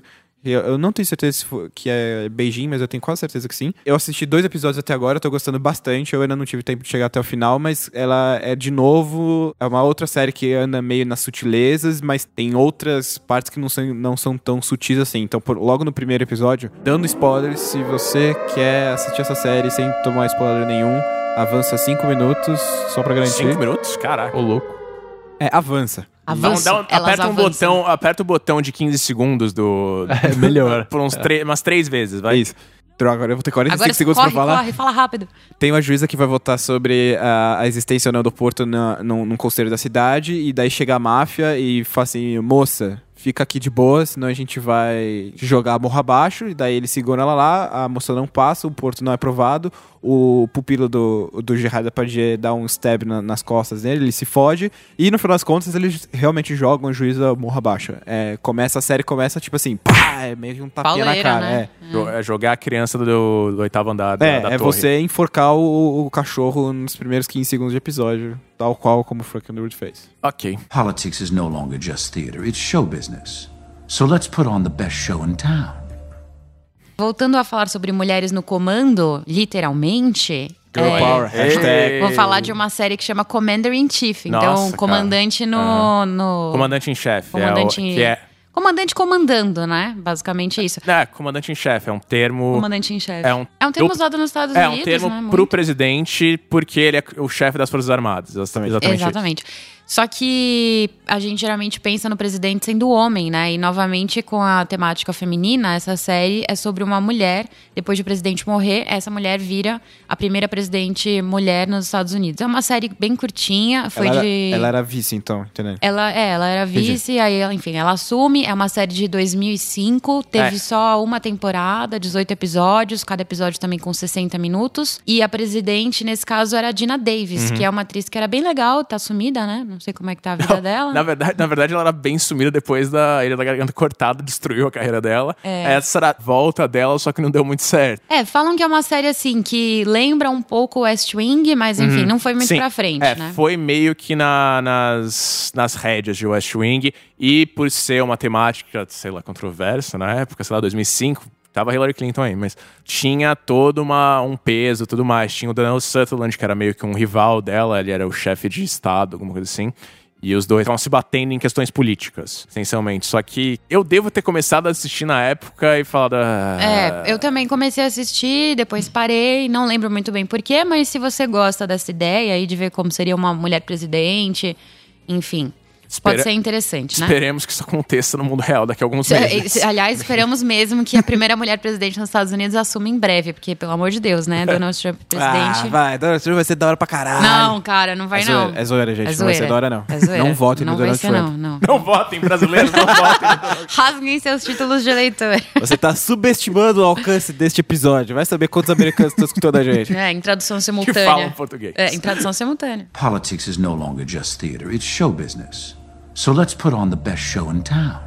Eu, eu não tenho certeza se for, que é Beijing, mas eu tenho quase certeza que sim. Eu assisti dois episódios até agora, eu tô gostando bastante. Eu ainda não tive tempo de chegar até o final, mas ela é, de novo, é uma outra série que anda meio nas sutilezas, mas tem outras partes que não são, não são tão sutis assim. Então, por, logo no primeiro episódio, dando spoilers, se você quer assistir essa série sem tomar spoiler nenhum, avança cinco minutos, só pra garantir. Cinco minutos? Caraca. Ô, louco. É, avança. Avanço, Dá um- dá um- elas aperta, um avançam. botão, aperta o botão de quinze segundos do... É melhor. Por uns tre- umas três vezes, vai. É isso. Droga, agora eu vou ter quarenta e cinco Agora segundos corre, pra falar. corre, fala rápido. Tem uma juíza que vai votar sobre a, a existência ou não do porto na, num, num conselho da cidade, e daí chega a máfia e fala assim, moça, fica aqui de boa, senão a gente vai jogar a morra abaixo, e daí ele segura ela lá, a moça não passa, o porto não é aprovado, o pupilo do, do Gerard Depardieu dá um stab na, nas costas dele, ele se fode, e no final das contas eles realmente jogam a juíza morra abaixo. É, começa, a série começa tipo assim, pá, é meio que um tapinha na Pauleira, cara. né? É. Jo- É jogar a criança do, do oitavo andar da, É, da é torre. você enforcar o, o cachorro nos primeiros quinze segundos de episódio, tal qual como o Frank Underwood fez. Ok. Politics is no longer just theater, it's show business. So let's put on the best show in town. Voltando a falar sobre mulheres no comando, literalmente. Girl é, Power, hashtag. Vou falar de uma série que chama Commander in Chief. Então, Nossa, cara. comandante no, no. Comandante em chefe. Comandante é o, em- que é... Comandante comandando, né? Basicamente isso. É, comandante em chefe. É um termo... Comandante em chefe. É um, É um termo do- usado nos Estados É Unidos, um termo né? pro Muito. presidente, porque ele é o chefe das Forças Armadas. Exatamente, exatamente isso. Exatamente. Só que a gente geralmente pensa no presidente sendo homem, né? E novamente com a temática feminina, essa série é sobre uma mulher. Depois de o presidente morrer, essa mulher vira a primeira presidente mulher nos Estados Unidos. É uma série bem curtinha, foi ela, de... era, ela era vice, então, entendeu? Ela, é, ela era vice, aí ela, enfim, ela assume. É uma série de dois mil e cinco, teve É. só uma temporada, dezoito episódios, cada episódio também com sessenta minutos. E a presidente, nesse caso, era a Dina Davis, Uhum. que é uma atriz que era bem legal, tá sumida, né? Não sei como é que tá a vida dela. Na verdade, na verdade, ela era bem sumida depois da Ilha da Garganta Cortada, destruiu a carreira dela. É. Essa era a volta dela, só que não deu muito certo. É, falam que é uma série assim, que lembra um pouco West Wing, mas enfim, não foi muito Sim. pra frente, é, né? Foi meio que na- nas, nas rédeas de West Wing. E por ser uma temática, sei lá, controversa na época, sei lá, dois mil e cinco, tava Hillary Clinton aí, mas tinha todo uma, um peso e tudo mais. Tinha o Donald Sutherland, que era meio que um rival dela, ele era o chefe de estado, alguma coisa assim. E os dois estavam se batendo em questões políticas, essencialmente. Só que eu devo ter começado a assistir na época e falado... Ah, É, eu também comecei a assistir, depois parei, não lembro muito bem porquê, mas se você gosta dessa ideia aí de ver como seria uma mulher presidente, enfim, Espera- pode ser interessante, né? Esperemos que isso aconteça no mundo real daqui a alguns meses. Se- Aliás, esperamos mesmo que a primeira mulher presidente nos Estados Unidos assuma em breve, porque, pelo amor de Deus, né? Donald Trump presidente. Ah, vai, Donald Trump vai ser da hora pra caralho. Não, cara, não vai é não. zoeira, é zoeira, gente. É Não vai ser zoeira. da hora, não. É zoeira. Não votem no Não vai Donald ser, Trump. Não, não. Não votem, brasileiros, não votem. Rasguem seus títulos de eleitor. Você tá subestimando o alcance deste episódio. Vai saber quantos americanos estão escutando a gente. É, em tradução Que simultânea. falam português. É, em tradução simultânea. Politics is no longer just theater, it's show business. So let's put on the best show in town.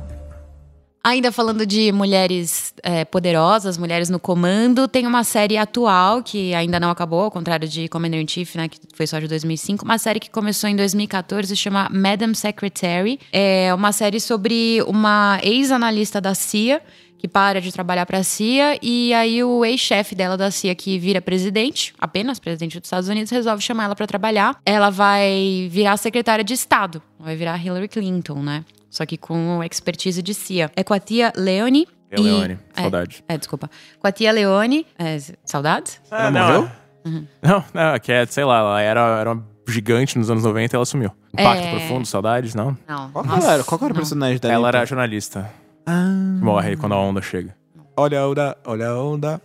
Ainda falando de mulheres é, poderosas, mulheres no comando, tem uma série atual que ainda não acabou, ao contrário de Commander in Chief, né, que foi só de dois mil e cinco. Uma série que começou em dois mil e quatorze, chama Madam Secretary. É uma série sobre uma ex-analista da C I A, que para de trabalhar para a C I A, e aí o ex-chefe dela da C I A, que vira presidente, apenas presidente dos Estados Unidos, resolve chamar ela para trabalhar. Ela vai virar secretária de Estado, vai virar Hillary Clinton, né? Só que com expertise de C I A. É com a tia Leone. É, Leone, é, saudade. É, desculpa. Com a tia Leone. É, saudades? Ah, Ela não, morreu? é- Não, não, é que é, sei lá, ela era, era uma gigante nos anos noventa e ela sumiu. Impacto É. Profundo, saudades, não? Não. Qual que Nossa, era, qual que era o não. personagem dela? Ela era então? jornalista. Ah. Morre quando a onda chega. Olha a onda, olha a onda.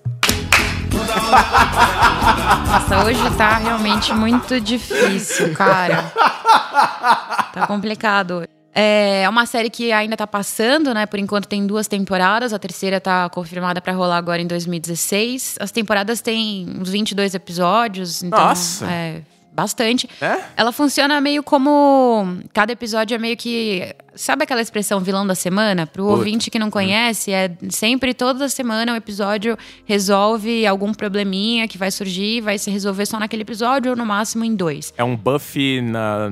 Nossa, hoje tá realmente muito difícil, cara. Tá complicado. É uma série que ainda tá passando, né? Por enquanto tem duas temporadas. A terceira tá confirmada pra rolar agora em dois mil e dezesseis. As temporadas têm uns vinte e dois episódios. Então, Nossa! É bastante. É? Ela funciona meio como... Cada episódio é meio que Sabe aquela expressão vilão da semana? Pro Puta. ouvinte que não conhece, é sempre toda semana um episódio resolve algum probleminha que vai surgir, vai se resolver só naquele episódio ou no máximo em dois. É um Buffy na...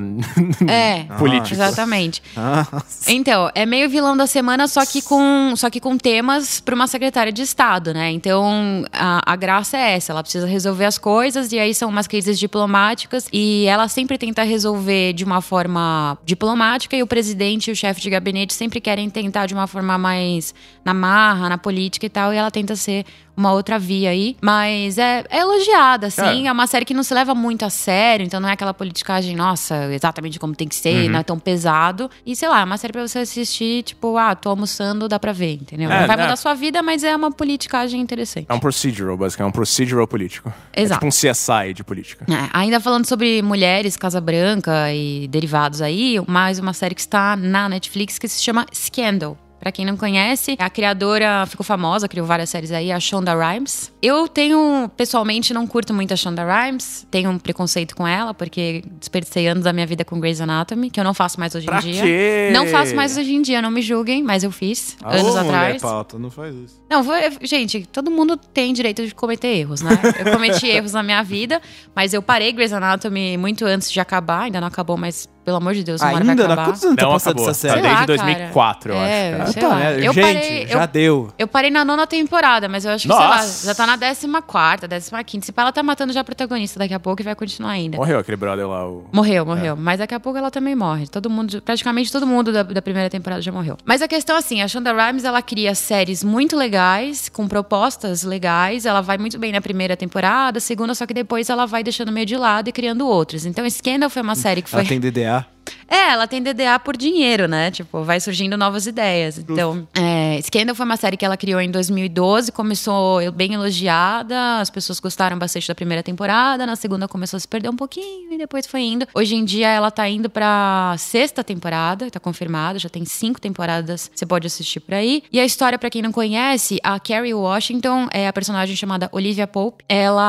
É, político. Exatamente. Nossa. Então, é meio vilão da semana, só que com, só que com temas para uma secretária de Estado, né? Então, a, a graça é essa. Ela precisa resolver as coisas e aí são umas crises diplomáticas e ela sempre tenta resolver de uma forma diplomática e o presidente e o chefe de gabinete sempre querem tentar de uma forma mais na marra, na política e tal, e ela tenta ser uma outra via aí, mas é, é elogiada, assim, é. é uma série que não se leva muito a sério, então não é aquela politicagem, nossa, exatamente como tem que ser, uhum. não é tão pesado, e sei lá, é uma série pra você assistir, tipo, ah, tô almoçando, dá pra ver, entendeu? É, não vai né? mudar a sua vida, mas é uma politicagem interessante. É um procedural, basicamente, é um procedural político. Exato. É tipo um C S I de política. É, ainda falando sobre mulheres, Casa Branca e derivados aí, mais uma série que está na Netflix que se chama Scandal. Pra quem não conhece, a criadora ficou famosa, criou várias séries aí, a Shonda Rhimes. Eu tenho, pessoalmente, não curto muito a Shonda Rhimes. Tenho um preconceito com ela, porque desperdicei anos da minha vida com Grey's Anatomy, que eu não faço mais hoje pra em dia. Quê? Não faço mais hoje em dia, não me julguem, mas eu fiz, Ah, anos ô, atrás. Mulher pauta, não faz isso. Não, foi, gente, todo mundo tem direito de cometer erros, né? Eu cometi erros na minha vida, mas eu parei Grey's Anatomy muito antes de acabar, ainda não acabou, mas pelo amor de Deus, uma hora vai Ainda? acabar. Quantos anos tá Não passando acabou. essa Tá série? Sei lá, desde dois mil e quatro, eu é, acho. sei Puta lá. merda. Eu Gente, parei, já eu, deu. eu parei na nona temporada, mas eu acho que, Nossa. sei lá, já tá na décima quarta, décima quinta. Se pá, ela tá matando já a protagonista daqui a pouco e vai continuar ainda. Morreu aquele brother lá, o... Morreu, morreu. Mas daqui a pouco ela também morre. Todo mundo, praticamente todo mundo da, da primeira temporada já morreu. Mas a questão, assim, a Shonda Rhimes, ela cria séries muito legais, com propostas legais. Ela vai muito bem na primeira temporada, segunda, só que depois ela vai deixando meio de lado e criando outras. Então, Scandal foi uma série que foi... Ela tem D D A? É, ela tem D D A por dinheiro, né? Tipo, vai surgindo novas ideias. Então, é, Scandal foi uma série que ela criou em dois mil e doze, começou bem elogiada, as pessoas gostaram bastante da primeira temporada, na segunda começou a se perder um pouquinho e depois foi indo. Hoje em dia ela tá indo pra sexta temporada, tá confirmada, já tem cinco temporadas, você pode assistir por aí. E a história, pra quem não conhece, a Kerry Washington é a personagem chamada Olivia Pope.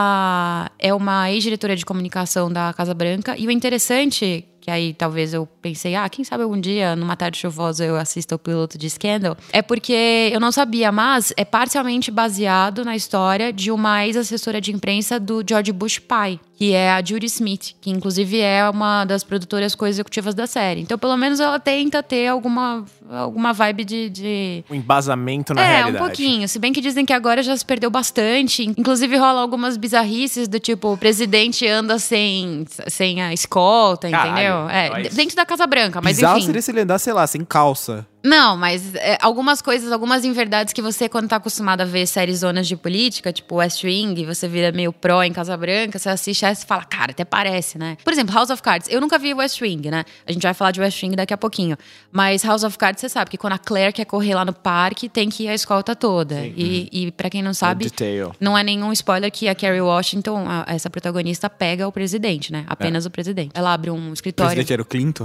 Ela é uma ex-diretora de comunicação da Casa Branca e o interessante... que aí talvez eu pensei, ah, quem sabe algum dia, numa tarde chuvosa, eu assista o piloto de Scandal, é porque eu não sabia, mas é parcialmente baseado na história de uma ex-assessora de imprensa do George Bush pai, que é a Judy Smith, que inclusive é uma das produtoras co-executivas da série. Então, pelo menos ela tenta ter alguma, alguma vibe de... de... Um embasamento na é, realidade. É, um pouquinho. Se bem que dizem que agora já se perdeu bastante. Inclusive rola algumas bizarrices do tipo, o presidente anda sem, sem a escolta, Caralho. entendeu? É, Mas... dentro da Casa Branca, mas Bizarro enfim. seria se ele andar, sei lá, sem calça. Não, mas é, algumas coisas, algumas inverdades que você, quando tá acostumado a ver séries zonas de política, tipo West Wing, você vira meio pró em Casa Branca, você assiste essa e fala, cara, até parece, né? Por exemplo, House of Cards. Eu nunca vi West Wing, né? A gente vai falar de West Wing daqui a pouquinho. Mas House of Cards, você sabe que quando a Claire quer correr lá no parque, tem que ir a escolta toda. E, e pra quem não sabe, detail. não é nenhum spoiler que a Kerry Washington, a, essa protagonista, pega o presidente, né? Apenas é. o presidente. Ela abre um O escritório... presidente era o Clinton?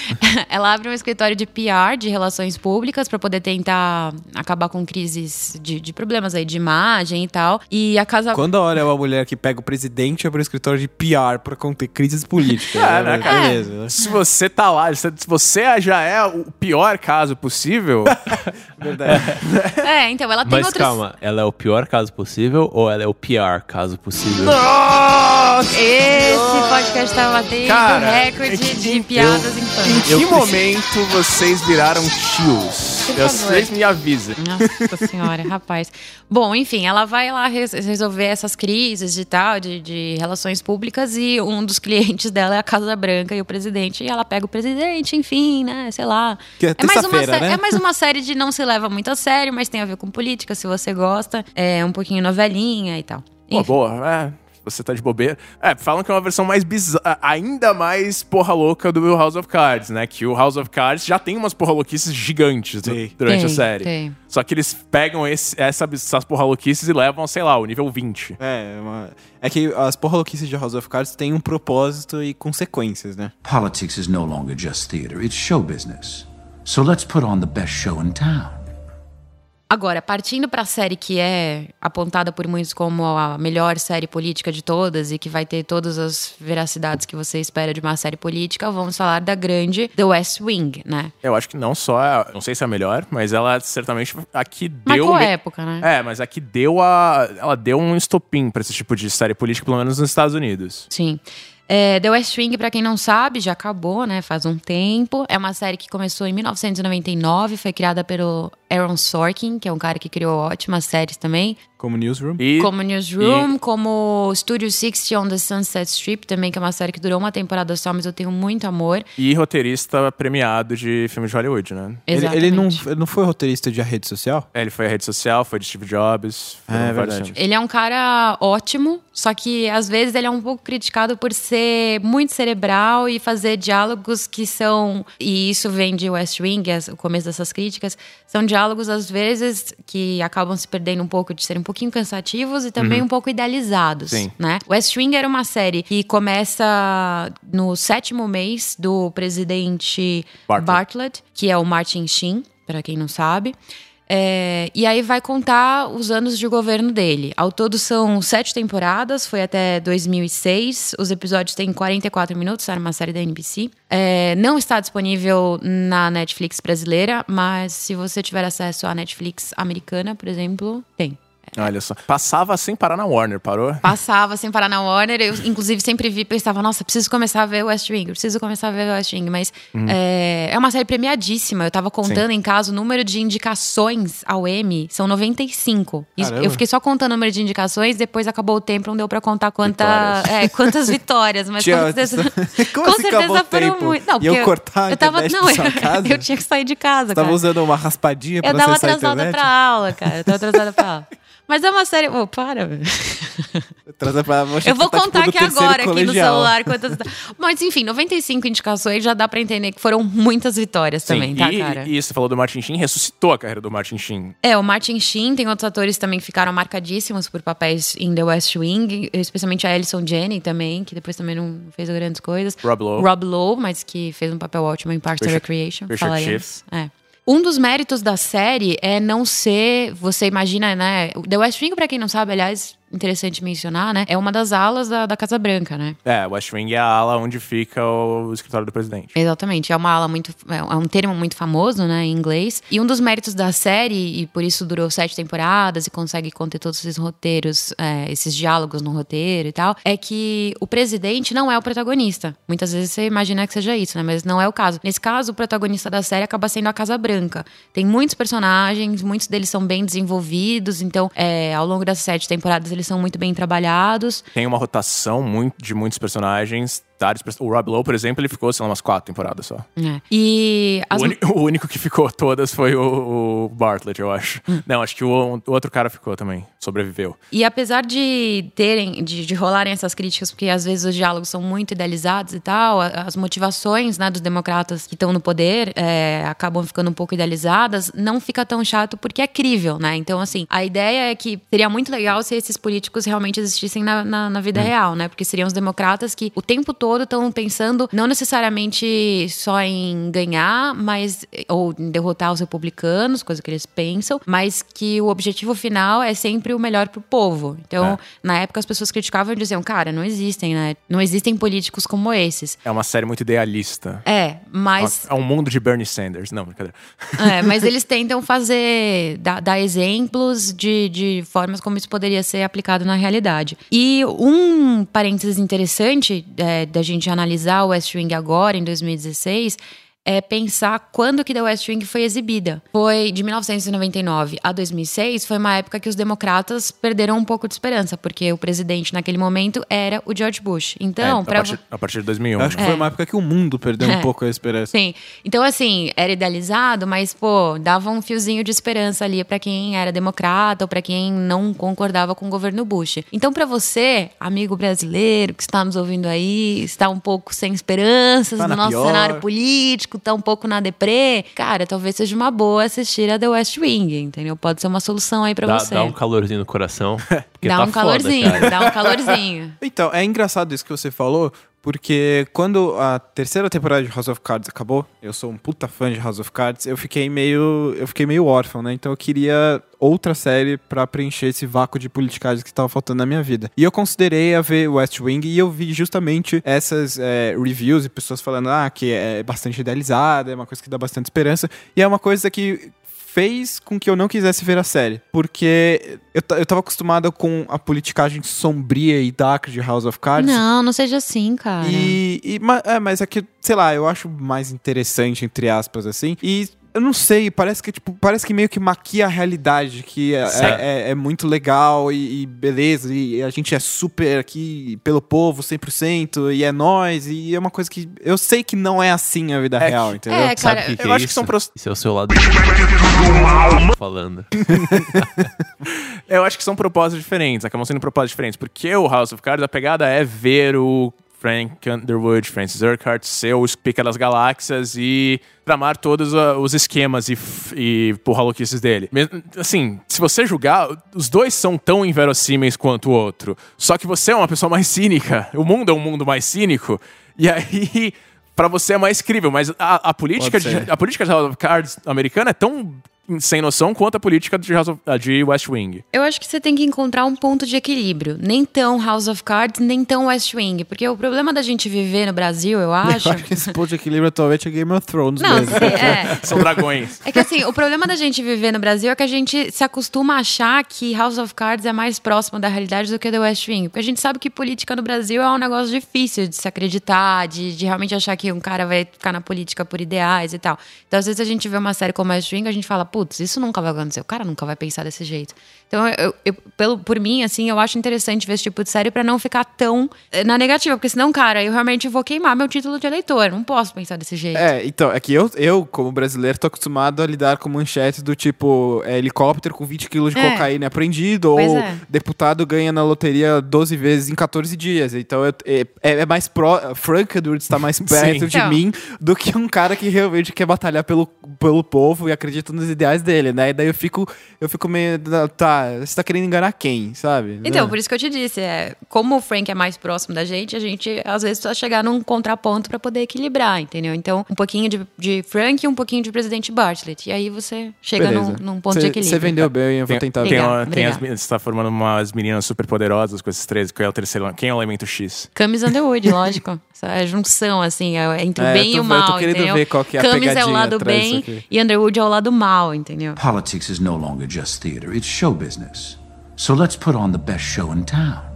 Ela abre um escritório de P R, de relações públicas, pra poder tentar acabar com crises de, de problemas aí de imagem e tal. E a casa... Quando a hora é uma mulher que pega o presidente e abre um escritório de P R pra conter crises políticas. É, né? né, cara? Beleza, né? Se você tá lá, se você já é o pior caso possível... Verdade. É, então, ela tem Mas outros... calma, ela é o pior caso possível ou ela é o pior caso possível? Nossa! Esse podcast tá batendo Cara, recorde é que- de eu- piadas Em infantis. que momento vocês viraram tios? Por Eu- favor. Vocês me avisem. Nossa senhora, rapaz. Bom, enfim, ela vai lá res- resolver essas crises e tal, de, de relações públicas, e um dos clientes dela é a Casa Branca e o presidente, e ela pega o presidente, enfim, né, sei lá. Que é mais uma terça-feira, sé- né? é mais uma série de não se leva muito a sério, mas tem a ver com política, se você gosta. É um pouquinho novelinha e tal. Pô, Enfim. boa, é. Você tá de bobeira. É, falam que é uma versão mais bizarra, ainda mais porra louca do House of Cards, né? Que o House of Cards já tem umas porra louquices gigantes du- Tem. durante Tem, a série. tem. Só que eles pegam esse, essa, essas porra louquices e levam, sei lá, o nível vinte. É, uma... é que as porra louquices de House of Cards têm um propósito e consequências, né? Politics is no longer just theater, it's show business. So let's put on the best show in town. Agora, partindo pra série que é apontada por muitos como a melhor série política de todas e que vai ter todas as veracidades que você espera de uma série política, vamos falar da grande The West Wing, né? Eu acho que não só, não sei se é a melhor, mas ela certamente aqui deu... Marcou me- época, né? É, mas aqui deu a... Ela deu um estopim pra esse tipo de série política, pelo menos nos Estados Unidos. Sim. É, The West Wing, pra quem não sabe, já acabou, né? Faz um tempo. É uma série que começou em mil novecentos e noventa e nove, foi criada pelo Aaron Sorkin, que é um cara que criou ótimas séries também. Como Newsroom. E, Como Newsroom, e- como Studio sessenta on the Sunset Strip também, que é uma série que durou uma temporada só, mas eu tenho muito amor. e roteirista premiado de filmes de Hollywood, né? Ele, Exatamente. ele, não, ele não foi roteirista de A Rede Social? É, ele foi a rede social, foi de Steve Jobs. foram É, vários verdade. filmes. Ele é um cara ótimo, só que às vezes ele é um pouco criticado por ser muito cerebral e fazer diálogos que são... E isso vem de West Wing, as- o começo dessas críticas. São diálogos, às vezes, que acabam se perdendo um pouco de serem um pouquinho cansativos e também um pouco idealizados, Sim. né? West Wing era uma série que começa no sétimo mês do presidente Bartlett. Bartlett, que é o Martin Sheen, para quem não sabe. É, e aí vai contar os anos de governo dele. Ao todo são sete temporadas, foi até dois mil e seis. Os episódios têm quarenta e quatro minutos, era uma série da N B C. É, não está disponível na Netflix brasileira, mas se você tiver acesso à Netflix americana, por exemplo, tem. Olha só. Passava sem parar na Warner, parou? Passava sem parar na Warner. Eu, inclusive, sempre vi e pensava, nossa, preciso começar a ver West Wing, preciso começar a ver West Wing. Mas é, é uma série premiadíssima. Eu tava contando Sim. em casa o número de indicações ao Emmy, são noventa e cinco. Isso- Caramba. eu fiquei só contando o número de indicações, depois acabou o tempo, não deu pra contar quanta, Vitórias. é, quantas vitórias. Mas Tinha- com certeza, Como com assim acabou certeza o foram tempo? muito. Não, Iam porque cortar a eu tava, internet não, da sua casa? eu tinha que sair de casa, Você tava cara. usando uma raspadinha pra Eu tava acessar a atrasada internet? pra aula, cara. Eu tava atrasada pra aula. Mas é uma série. Ô, para, velho. Atrasa pra- Eu vou tá, tipo, contar no aqui terceiro agora, aqui no colegial. celular. Quantas... Mas, enfim, noventa e cinco indicações já dá pra entender que foram muitas vitórias também, tá, e, cara? e você falou do Martin Sheen, ressuscitou a carreira do Martin Sheen. É, o Martin Sheen, tem outros atores também que ficaram marcadíssimos por papéis em The West Wing, especialmente a Alison Janney também, que depois também não fez grandes coisas. Rob Lowe. Rob Lowe, mas que fez um papel ótimo em Parks and Richard- Recreation. Richard falaremos. É. Um dos méritos da série é não ser, você imagina, né? The West Wing, pra quem não sabe, aliás, interessante mencionar, né? É uma das alas da, da Casa Branca, né? É, West Wing é a ala onde fica o escritório do presidente. Exatamente, é uma ala muito, é um termo muito famoso, né, em inglês. E um dos méritos da série, e por isso durou sete temporadas e consegue conter todos esses roteiros, é, esses diálogos no roteiro e tal, é que o presidente não é o protagonista. Muitas vezes você imagina que seja isso, né, mas não é o caso. Nesse caso, o protagonista da série acaba sendo a Casa Branca. Tem muitos personagens, muitos deles são bem desenvolvidos, então, é, ao longo dessas sete temporadas, eles são muito bem trabalhados. Tem uma rotação muito, de muitos personagens. Vários perso- O Rob Lowe, por exemplo, ele ficou, sei lá, umas quatro temporadas só. É. E as... O, uni- o único que ficou todas foi o, o Bartlett, eu acho. Não, acho que o, o outro cara ficou também, sobreviveu. E apesar de terem, de, de rolarem essas críticas, porque às vezes os diálogos são muito idealizados e tal, a- as motivações, né, dos democratas que estão no poder é, acabam ficando um pouco idealizadas, não fica tão chato porque é crível, né? Então, assim, a ideia é que seria muito legal se esses políticos realmente existissem na, na, na vida real, né? Porque seriam os democratas que o tempo todo estão pensando não necessariamente só em ganhar, mas ou em derrotar os republicanos, coisa que eles pensam, mas que o objetivo final é sempre o melhor pro povo. Então, É. na época as pessoas criticavam e diziam, cara, não existem, né? Não existem políticos como esses. É uma série muito idealista. É, mas É um mundo de Bernie Sanders. Não, brincadeira. É, mas eles tentam fazer, dar, dar exemplos de, de formas como isso poderia ser aplicado na realidade. E um parênteses interessante é, da gente analisar o West Wing agora, em dois mil e dezesseis, é pensar quando que The West Wing foi exibida. Foi de mil novecentos e noventa e nove a dois mil e seis, foi uma época que os democratas perderam um pouco de esperança, porque o presidente naquele momento era o George Bush. Então, é, a, pra... partir, a partir de dois mil e um. Eu acho que foi uma época que o mundo perdeu É. um pouco a esperança. Sim. Então, assim, era idealizado, mas, pô, dava um fiozinho de esperança ali pra quem era democrata ou pra quem não concordava com o governo Bush. Então, pra você, amigo brasileiro que está nos ouvindo aí, está um pouco sem esperanças Tá no na nosso pior. cenário político, tá um pouco na deprê, cara, talvez seja uma boa assistir a The West Wing, entendeu? Pode ser uma solução aí pra Dá, você. dá um calorzinho no coração. Porque Dá tá um calorzinho, foda, cara. dá um calorzinho. Então, é engraçado isso que você falou, porque quando a terceira temporada de House of Cards acabou, eu sou um puta fã de House of Cards, eu fiquei meio, eu fiquei meio órfão, né? Então eu queria outra série pra preencher esse vácuo de politicagem que tava faltando na minha vida. E eu considerei a ver West Wing e eu vi justamente essas é, reviews e pessoas falando ah, que é bastante idealizada, é uma coisa que dá bastante esperança, e é uma coisa que fez com que eu não quisesse ver a série. Porque eu, eu tava acostumado com a politicagem sombria e dark de House of Cards. Não, não seja assim, cara. E, e, ma- é, mas é que, sei lá, eu acho mais interessante, entre aspas, assim. E eu não sei, parece que, tipo, parece que meio que maquia a realidade, que é, é, é, é muito legal e, e beleza, e a gente é super aqui pelo povo, cem por cento, e é nós, e é uma coisa que eu sei que não é assim a vida É real, que- entendeu? É, cara, Sabe o que, que eu é acho que isso? são pros- Isso é o seu lado falando. Eu acho que são propósitos diferentes, acabam sendo propósitos diferentes, porque o House of Cards, a pegada é ver o Frank Underwood, Francis Urquhart ser o Pica das Galáxias e tramar todos uh, os esquemas e, f- e porra louquices dele. Mesmo- Assim, se você julgar, os dois são tão inverossímeis quanto o outro. Só que você é uma pessoa mais cínica, o mundo é um mundo mais cínico, e aí pra você é mais crível, mas a, a, política, Pode de, ser. a política de House of Cards americana é tão sem noção quanto a política de, House of, de West Wing. Eu acho que você tem que encontrar um ponto de equilíbrio. Nem tão House of Cards, nem tão West Wing. Porque o problema da gente viver no Brasil, eu acho... Eu acho que esse ponto de equilíbrio atualmente é Game of Thrones Não, mesmo. sim, é. São dragões. É que assim, o problema da gente viver no Brasil é que a gente se acostuma a achar que House of Cards é mais próximo da realidade do que The West Wing. Porque a gente sabe que política no Brasil é um negócio difícil de se acreditar, de, de realmente achar que um cara vai ficar na política por ideais e tal. Então, às vezes, a gente vê uma série como West Wing, a gente fala, putz, isso nunca vai acontecer. O cara nunca vai pensar desse jeito. Então, eu, eu, pelo, por mim, assim, eu acho interessante ver esse tipo de série pra não ficar tão eh, na negativa. Porque senão, cara, eu realmente vou queimar meu título de eleitor. Não posso pensar desse jeito. É, então, é que eu, eu, como brasileiro, tô acostumado a lidar com manchetes do tipo é, helicóptero com vinte quilos de É. cocaína apreendido, Pois ou é. deputado ganha na loteria doze vezes em catorze dias. Então eu- é, é mais pró. Frank Edwards está mais perto de Então. mim do que um cara que realmente quer batalhar pelo, pelo povo e acredita nos ideais dele, né? E daí eu fico, eu fico meio. Tá, você tá querendo enganar quem, sabe? Então, Né? por isso que eu te disse, é, como o Frank é mais próximo da gente, a gente às vezes precisa chegar num contraponto pra poder equilibrar, entendeu? Então, um pouquinho de, de Frank e um pouquinho de Presidente Bartlett. E aí você chega num, Beleza. num ponto Cê- de equilíbrio. Você vendeu bem, eu vou tentar tem, ver. Obrigada, uma- tem as, obrigada. você tá formando umas meninas super poderosas com esses três. Qual é o terceiro? Quem é o elemento X? Camis Underwood, lógico. Essa é a junção, assim, é entre o É, eu bem tô- e eu o tô mal, querendo entendeu? ver qual que é a Camis é o pegadinha lado atrás bem disso aqui. e Underwood é o lado mal, entendeu? Politics is no longer just theater, it's show business. So let's put on the best show in town.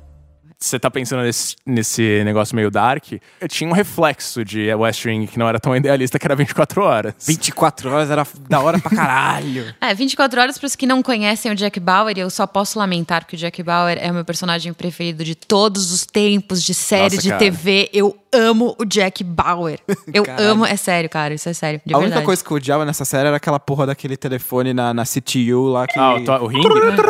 Você tá pensando nesse, nesse negócio meio dark, eu tinha um reflexo de West Wing que não era tão idealista, que era vinte e quatro horas. vinte e quatro horas era da hora pra caralho. É, vinte e quatro horas, para os que não conhecem o Jack Bauer, eu só posso lamentar que o Jack Bauer é o meu personagem preferido de todos os tempos de séries Nossa, de cara. T V. Eu amo o Jack Bauer. Eu Caralho. amo, é sério, cara, isso é sério, de A verdade. única coisa que eu odiava nessa série era aquela porra daquele telefone na, na C T U lá que. Ah, o, to- o ring?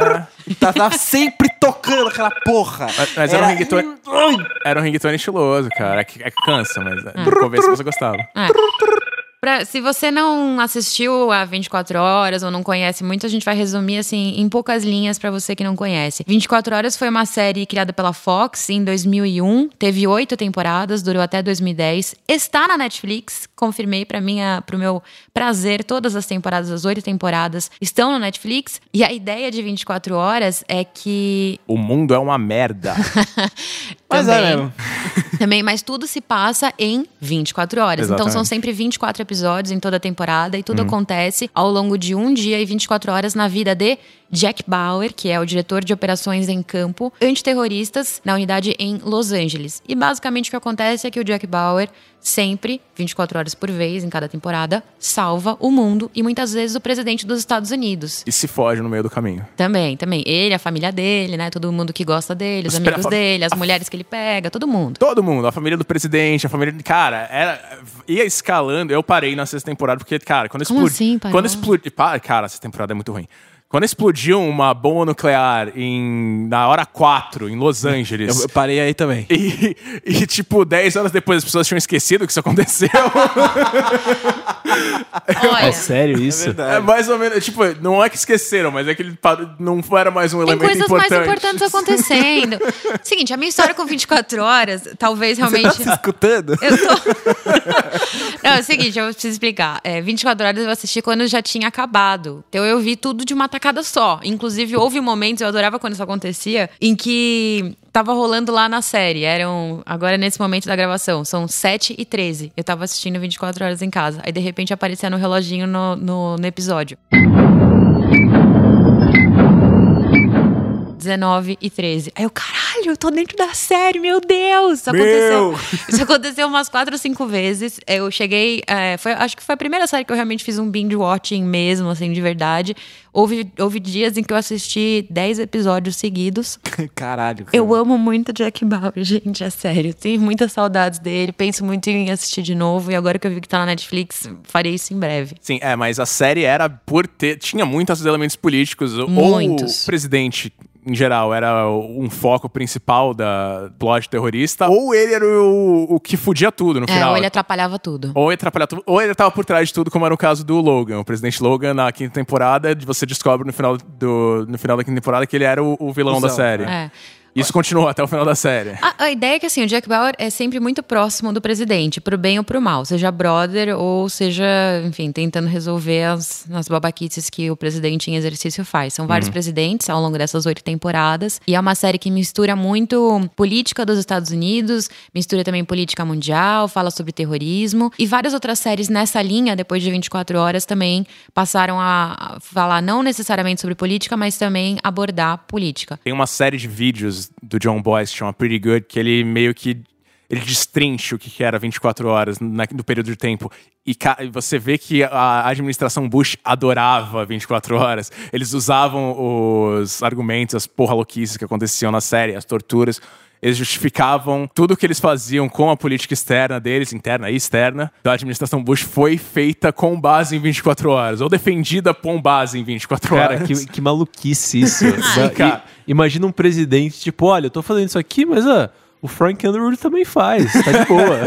É. Tá, tava sempre tocando aquela porra. Mas, mas era, um ringtone, era um ringtone estiloso, cara. É que, é que cansa, mas Hum. no começo você gostava. É. Pra- se você não assistiu a vinte e quatro horas ou não conhece muito, a gente vai resumir assim em poucas linhas pra você que não conhece. vinte e quatro horas foi uma série criada pela Fox em dois mil e um, teve oito temporadas, durou até dois mil e dez. Está na Netflix, confirmei pra minha, pro meu prazer, todas as temporadas, as oito temporadas estão no Netflix. E a ideia de vinte e quatro horas é que O mundo é uma merda. Mas também, é mesmo. também, mas tudo se passa em vinte e quatro horas. Então são Exatamente. sempre vinte e quatro episódios em toda a temporada e tudo acontece ao longo de um dia e vinte e quatro horas na vida de Jack Bauer, que é o diretor de operações em campo antiterroristas na unidade em Los Angeles. E basicamente o que acontece é que o Jack Bauer sempre, vinte e quatro horas por vez em cada temporada, salva o mundo e muitas vezes o presidente dos Estados Unidos. E se foge no meio do caminho. Também, também. Ele, a família dele, né? Todo mundo que gosta dele, os Espera, amigos a fam- dele, as mulheres que ele pega, todo mundo. Todo mundo, a família do presidente, a família. Cara, era, ia escalando. Eu parei na sexta temporada porque, cara, quando Como explodiu. assim, parou? Quando explodiu. Cara, essa temporada é muito ruim. Quando explodiu uma bomba nuclear em, na hora quatro, em Los Angeles. Eu, eu parei aí também. E, e, tipo, dez horas depois as pessoas tinham esquecido que isso aconteceu. Olha, É sério isso? É mais ou menos, tipo, não é que esqueceram, mas é que ele parou- não era mais um tem elemento coisas importante. mais importantes acontecendo. Seguinte, a minha história com vinte e quatro horas, talvez realmente... Você tá se escutando? Eu tô... Não, é o seguinte, eu preciso explicar. É, vinte e quatro horas eu assisti quando já tinha acabado. Então eu vi tudo de uma tacada só. Inclusive, houve momentos, eu adorava quando isso acontecia, em que tava rolando lá na série. Eram, agora nesse momento da gravação, são sete e treze. Eu tava assistindo vinte e quatro horas em casa. Aí, de repente, aparecia no reloginho no, no, no episódio. dezenove e treze. Aí eu, caralho, eu tô dentro da série, meu Deus! Isso aconteceu, Meu! isso aconteceu umas quatro ou cinco vezes. Eu cheguei, é, foi, acho que foi a primeira série que eu realmente fiz um binge watching mesmo, assim, de verdade. Houve, houve dias em que eu assisti dez episódios seguidos. Caralho. Cara. Eu amo muito Jack Bauer, gente, é sério. Tenho muitas saudades dele, penso muito em assistir de novo. E agora que eu vi que tá na Netflix, farei isso em breve. Sim, é, mas a série era por ter... Tinha muitos elementos políticos. Muitos. Ou o presidente, em geral, era um foco principal da plot terrorista, ou ele era o, o que fudia tudo no É, final. ou ele atrapalhava tudo. Ou ele atrapalhava tudo, ou ele tava por trás de tudo, como era o caso do Logan. O presidente Logan, na quinta temporada, você descobre no final, do, no final da quinta temporada que ele era o, o vilão Cusão, da série. É. Isso continuou até o final da série. A, a ideia é que, assim, o Jack Bauer é sempre muito próximo do presidente, pro bem ou pro mal. Seja brother ou seja, enfim, tentando resolver as, as babaquices que o presidente em exercício faz. São vários presidentes ao longo dessas oito temporadas. E é uma série que mistura muito política dos Estados Unidos, mistura também política mundial, fala sobre terrorismo. E várias outras séries nessa linha, depois de vinte e quatro horas, também passaram a falar não necessariamente sobre política, mas também abordar política. Tem uma série de vídeos do John Boyce que chama Pretty Good, que ele meio que ele destrincha o que era vinte e quatro horas na, no período de tempo. E ca- você vê que a administração Bush adorava vinte e quatro horas. Eles usavam os argumentos, as porra louquices que aconteciam na série, as torturas. Eles justificavam tudo o que eles faziam com a política externa deles, interna e externa, da administração Bush foi feita com base em vinte e quatro horas, ou defendida com base em vinte e quatro horas. Cara, que, que maluquice isso. Sim, cara. E, imagina um presidente, tipo, olha, eu tô fazendo isso aqui, mas ó, o Frank Underwood também faz, tá de boa.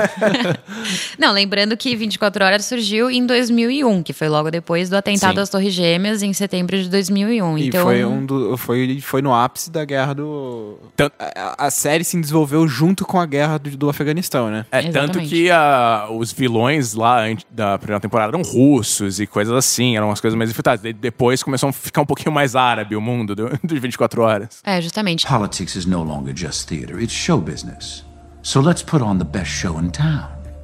Não, lembrando que vinte e quatro horas surgiu em dois mil e um, que foi logo depois do atentado Sim. às Torres Gêmeas, em setembro de dois mil e um. E Então, foi, um do, foi, foi no ápice da guerra do... Tanto- A, a série se desenvolveu junto com a guerra do, do Afeganistão, né? É, tanto Exatamente. que ah, os vilões lá ante- da primeira temporada eram russos e coisas assim, eram umas coisas mais infiltradas. De- Depois começou a ficar um pouquinho mais árabe o mundo do, de vinte e quatro horas. É, justamente. Politics is no longer just theater, it's show business. So let's put on the best show in town.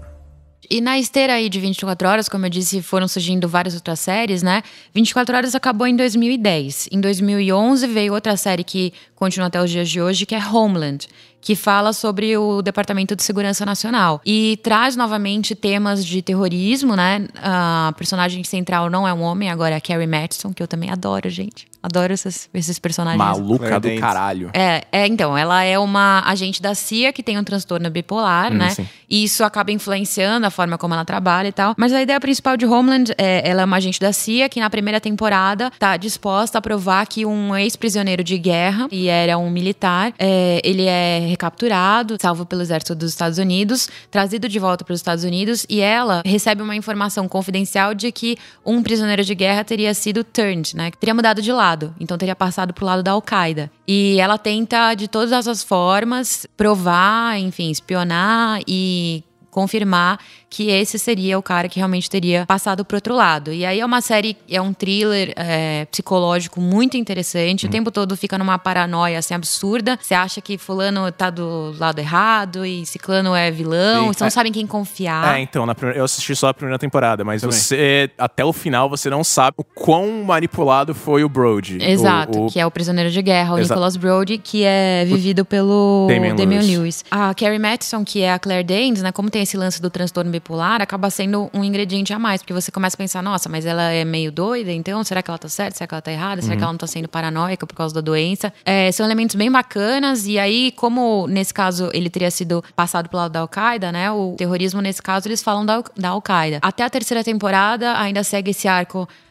E na esteira aí de vinte e quatro horas, como eu disse, foram surgindo várias outras séries, né? vinte e quatro horas acabou em dois mil e dez. Em dois mil e onze veio outra série que continua até os dias de hoje, que é Homeland, que fala sobre o Departamento de Segurança Nacional. E traz novamente temas de terrorismo, né? A personagem central não é um homem, agora é a Carrie Matheson, que eu também adoro, gente. Adoro esses, esses personagens. Maluca Claire do Danes. caralho. É, é, então, ela é uma agente da C I A que tem um transtorno bipolar, Hum, né? sim. E isso acaba influenciando a forma como ela trabalha e tal. Mas a ideia principal de Homeland é, ela é uma agente da C I A que na primeira temporada tá disposta a provar que um ex-prisioneiro de guerra, e era um militar, é, ele é recapturado, salvo pelo exército dos Estados Unidos, trazido de volta para os Estados Unidos, e ela recebe uma informação confidencial de que um prisioneiro de guerra teria sido turned, né? Que teria mudado de lado. Então teria passado pro lado da Al-Qaeda. E ela tenta, de todas as formas, provar, enfim, espionar e confirmar que esse seria o cara que realmente teria passado pro outro lado. E aí é uma série, é um thriller é, psicológico muito interessante. O tempo todo fica numa paranoia, assim, absurda. Você acha que fulano tá do lado errado e ciclano é vilão. Sim. Você não É. sabem quem confiar. É, então, na primeira- eu assisti só a primeira temporada, mas você, até o final, você não sabe o quão manipulado foi o Brody. Exato, O, o- que é o prisioneiro de guerra, o Exa- Nicholas Brody, que é vivido pelo Damian Damian Lewis. Lewis. A Carrie Matheson, que é a Claire Danes, né, como tem esse lance do transtorno bipolar, acaba sendo um ingrediente a mais, porque você começa a pensar, nossa, mas ela é meio doida, então será que ela tá certa? Será que ela tá errada? Será que ela não tá sendo paranoica por causa da doença? É, são elementos bem bacanas, e aí, como nesse caso ele teria sido passado pelo lado da Al-Qaeda, né, o terrorismo nesse caso eles falam da, Al- da Al-Qaeda. Até a terceira temporada ainda segue esse arco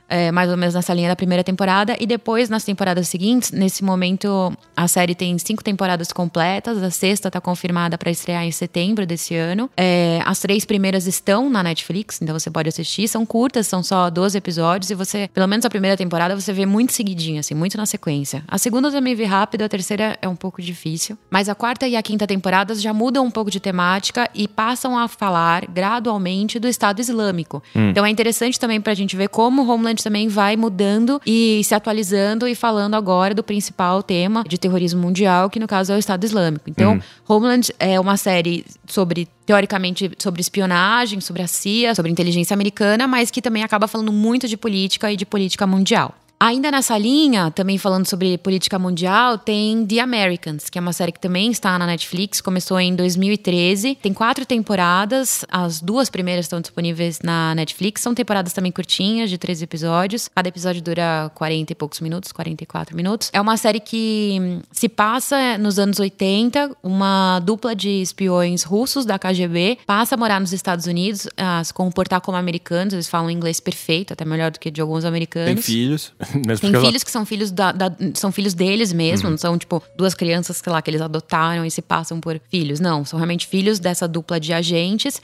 é, mais ou menos nessa linha da primeira temporada. E depois, nas temporadas seguintes, nesse momento, a série tem cinco temporadas completas. A sexta tá confirmada para estrear em setembro desse ano. É, as três primeiras estão na Netflix, então você pode assistir. São curtas, são só doze episódios. E você, pelo menos a primeira temporada, você vê muito seguidinho, assim, muito na sequência. A segunda eu também vi rápido, a terceira é um pouco difícil. Mas a quarta e a quinta temporadas já mudam um pouco de temática e passam a falar gradualmente do Estado Islâmico. Hum. Então é interessante também pra gente ver como o Homeland também vai mudando e se atualizando e falando agora do principal tema de terrorismo mundial, que no caso é o Estado Islâmico. Então, hum. Homeland é uma série sobre, teoricamente, sobre espionagem, sobre a C I A, sobre inteligência americana, mas que também acaba falando muito de política e de política mundial. Ainda nessa linha, também falando sobre política mundial, tem The Americans, que é uma série que também está na Netflix, começou em dois mil e treze, tem quatro temporadas, as duas primeiras estão disponíveis na Netflix, são temporadas também curtinhas, de treze episódios, cada episódio dura quarenta e poucos minutos, quarenta e quatro minutos. É uma série que se passa nos anos oitenta, uma dupla de espiões russos da K G B passa a morar nos Estados Unidos, a se comportar como americanos, eles falam inglês perfeito, até melhor do que de alguns americanos. Tem filhos. Mesmo tem filhos ela... que são filhos, da, da, são filhos deles mesmo, uhum. Não são, tipo, duas crianças, sei lá, que eles adotaram e se passam por filhos. Não, são realmente filhos dessa dupla de agentes.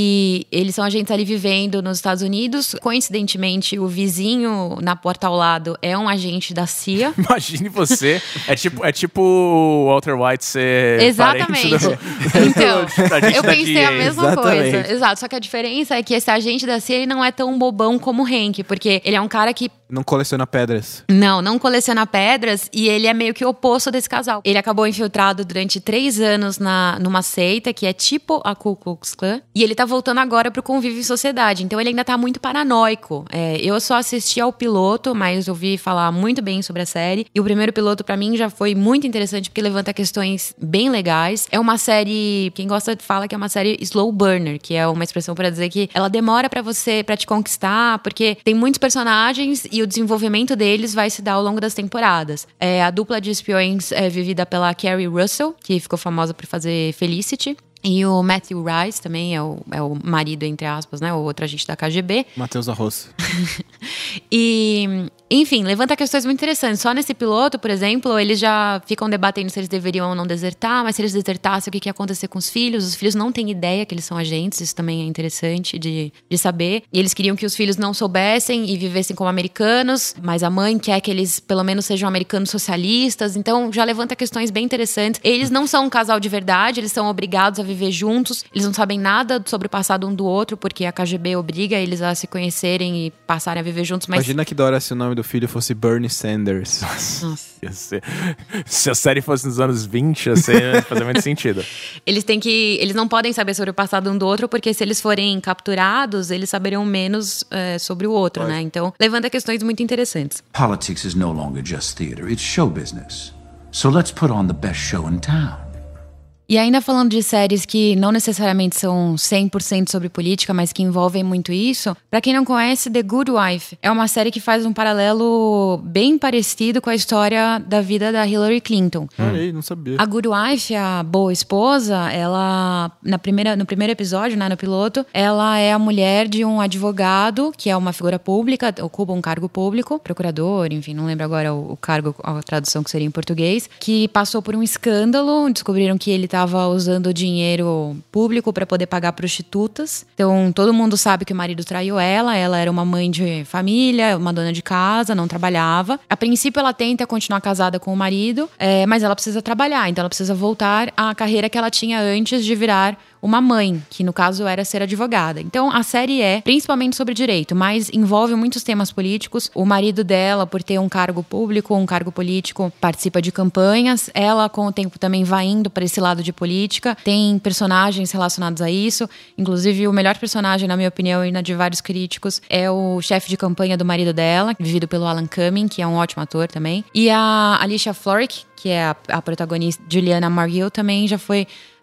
E eles são agentes ali vivendo nos Estados Unidos. Coincidentemente, o vizinho na porta ao lado é um agente da C I A. Imagine você. É tipo, é tipo o Walter White ser Exatamente. parente do... Então, eu pensei a mesma Exatamente. coisa. Exato, só que a diferença é que esse agente da C I A ele não é tão bobão como o Hank, porque ele é um cara que não coleciona pedras. Não, não coleciona pedras e ele é meio que o oposto desse casal. Ele acabou infiltrado durante três anos na, numa seita que é tipo a Ku Klux Klan. E ele tá voltando agora pro convívio em sociedade. Então ele ainda tá muito paranoico. É, eu só assisti ao piloto, mas ouvi falar muito bem sobre a série. E o primeiro piloto pra mim já foi muito interessante porque levanta questões bem legais. É uma série, quem gosta fala que é uma série slow burner, que é uma expressão pra dizer que ela demora pra você, pra te conquistar, porque tem muitos personagens e o desenvolvimento deles vai se dar ao longo das temporadas. É, a dupla de espiões é vivida pela Kerry Russell, que ficou famosa por fazer Felicity. E o Matthew Rice também é o, é o marido, entre aspas, né? O outro agente da K G B. Matheus Arroz. E, enfim, levanta questões muito interessantes. Só nesse piloto, por exemplo, eles já ficam debatendo se eles deveriam ou não desertar, mas se eles desertassem, o que, que ia acontecer com os filhos? Os filhos não têm ideia que eles são agentes, isso também é interessante de, de saber. E eles queriam que os filhos não soubessem e vivessem como americanos, mas a mãe quer que eles, pelo menos, sejam americanos socialistas. Então, já levanta questões bem interessantes. Eles não são um casal de verdade, eles são obrigados a viver juntos. Eles não sabem nada sobre o passado um do outro, porque a K G B obriga eles a se conhecerem e passarem a viver juntos. Mas... Imagina que da hora se o nome do filho fosse Bernie Sanders. Nossa. Ia ser... Se a série fosse nos anos vinte, ia ser... fazer muito sentido. Eles têm que... Eles não podem saber sobre o passado um do outro, porque se eles forem capturados, eles saberiam menos é, sobre o outro, Pode. né? Então, levanta questões muito interessantes. Politics is no longer just theater, it's show business. So let's put on the best show in town. E ainda falando de séries que não necessariamente são cem por cento sobre política, mas que envolvem muito isso, pra quem não conhece, The Good Wife é uma série que faz um paralelo bem parecido com a história da vida da Hillary Clinton. Olha, não sabia. A Good Wife, a boa esposa, ela, na primeira, no primeiro episódio, né, no piloto, ela é a mulher de um advogado, que é uma figura pública, ocupa um cargo público, procurador, enfim, não lembro agora o, o cargo, a tradução que seria em português, que passou por um escândalo, descobriram que ele tá estava usando dinheiro público para poder pagar prostitutas. Então, todo mundo sabe que o marido traiu ela. Ela era uma mãe de família, uma dona de casa, não trabalhava. A princípio, ela tenta continuar casada com o marido, é, mas ela precisa trabalhar. Então, ela precisa voltar à carreira que ela tinha antes de virar uma mãe, que no caso era ser advogada. Então, a série é principalmente sobre direito, mas envolve muitos temas políticos. O marido dela, por ter um cargo público, um cargo político, participa de campanhas. Ela, com o tempo, também vai indo para esse lado de política. Tem personagens relacionados a isso. Inclusive, o melhor personagem, na minha opinião, e na de vários críticos, é o chefe de campanha do marido dela, vivido pelo Alan Cumming, que é um ótimo ator também. E a Alicia Florrick, que é a, a protagonista, Juliana Marguerite, também já foi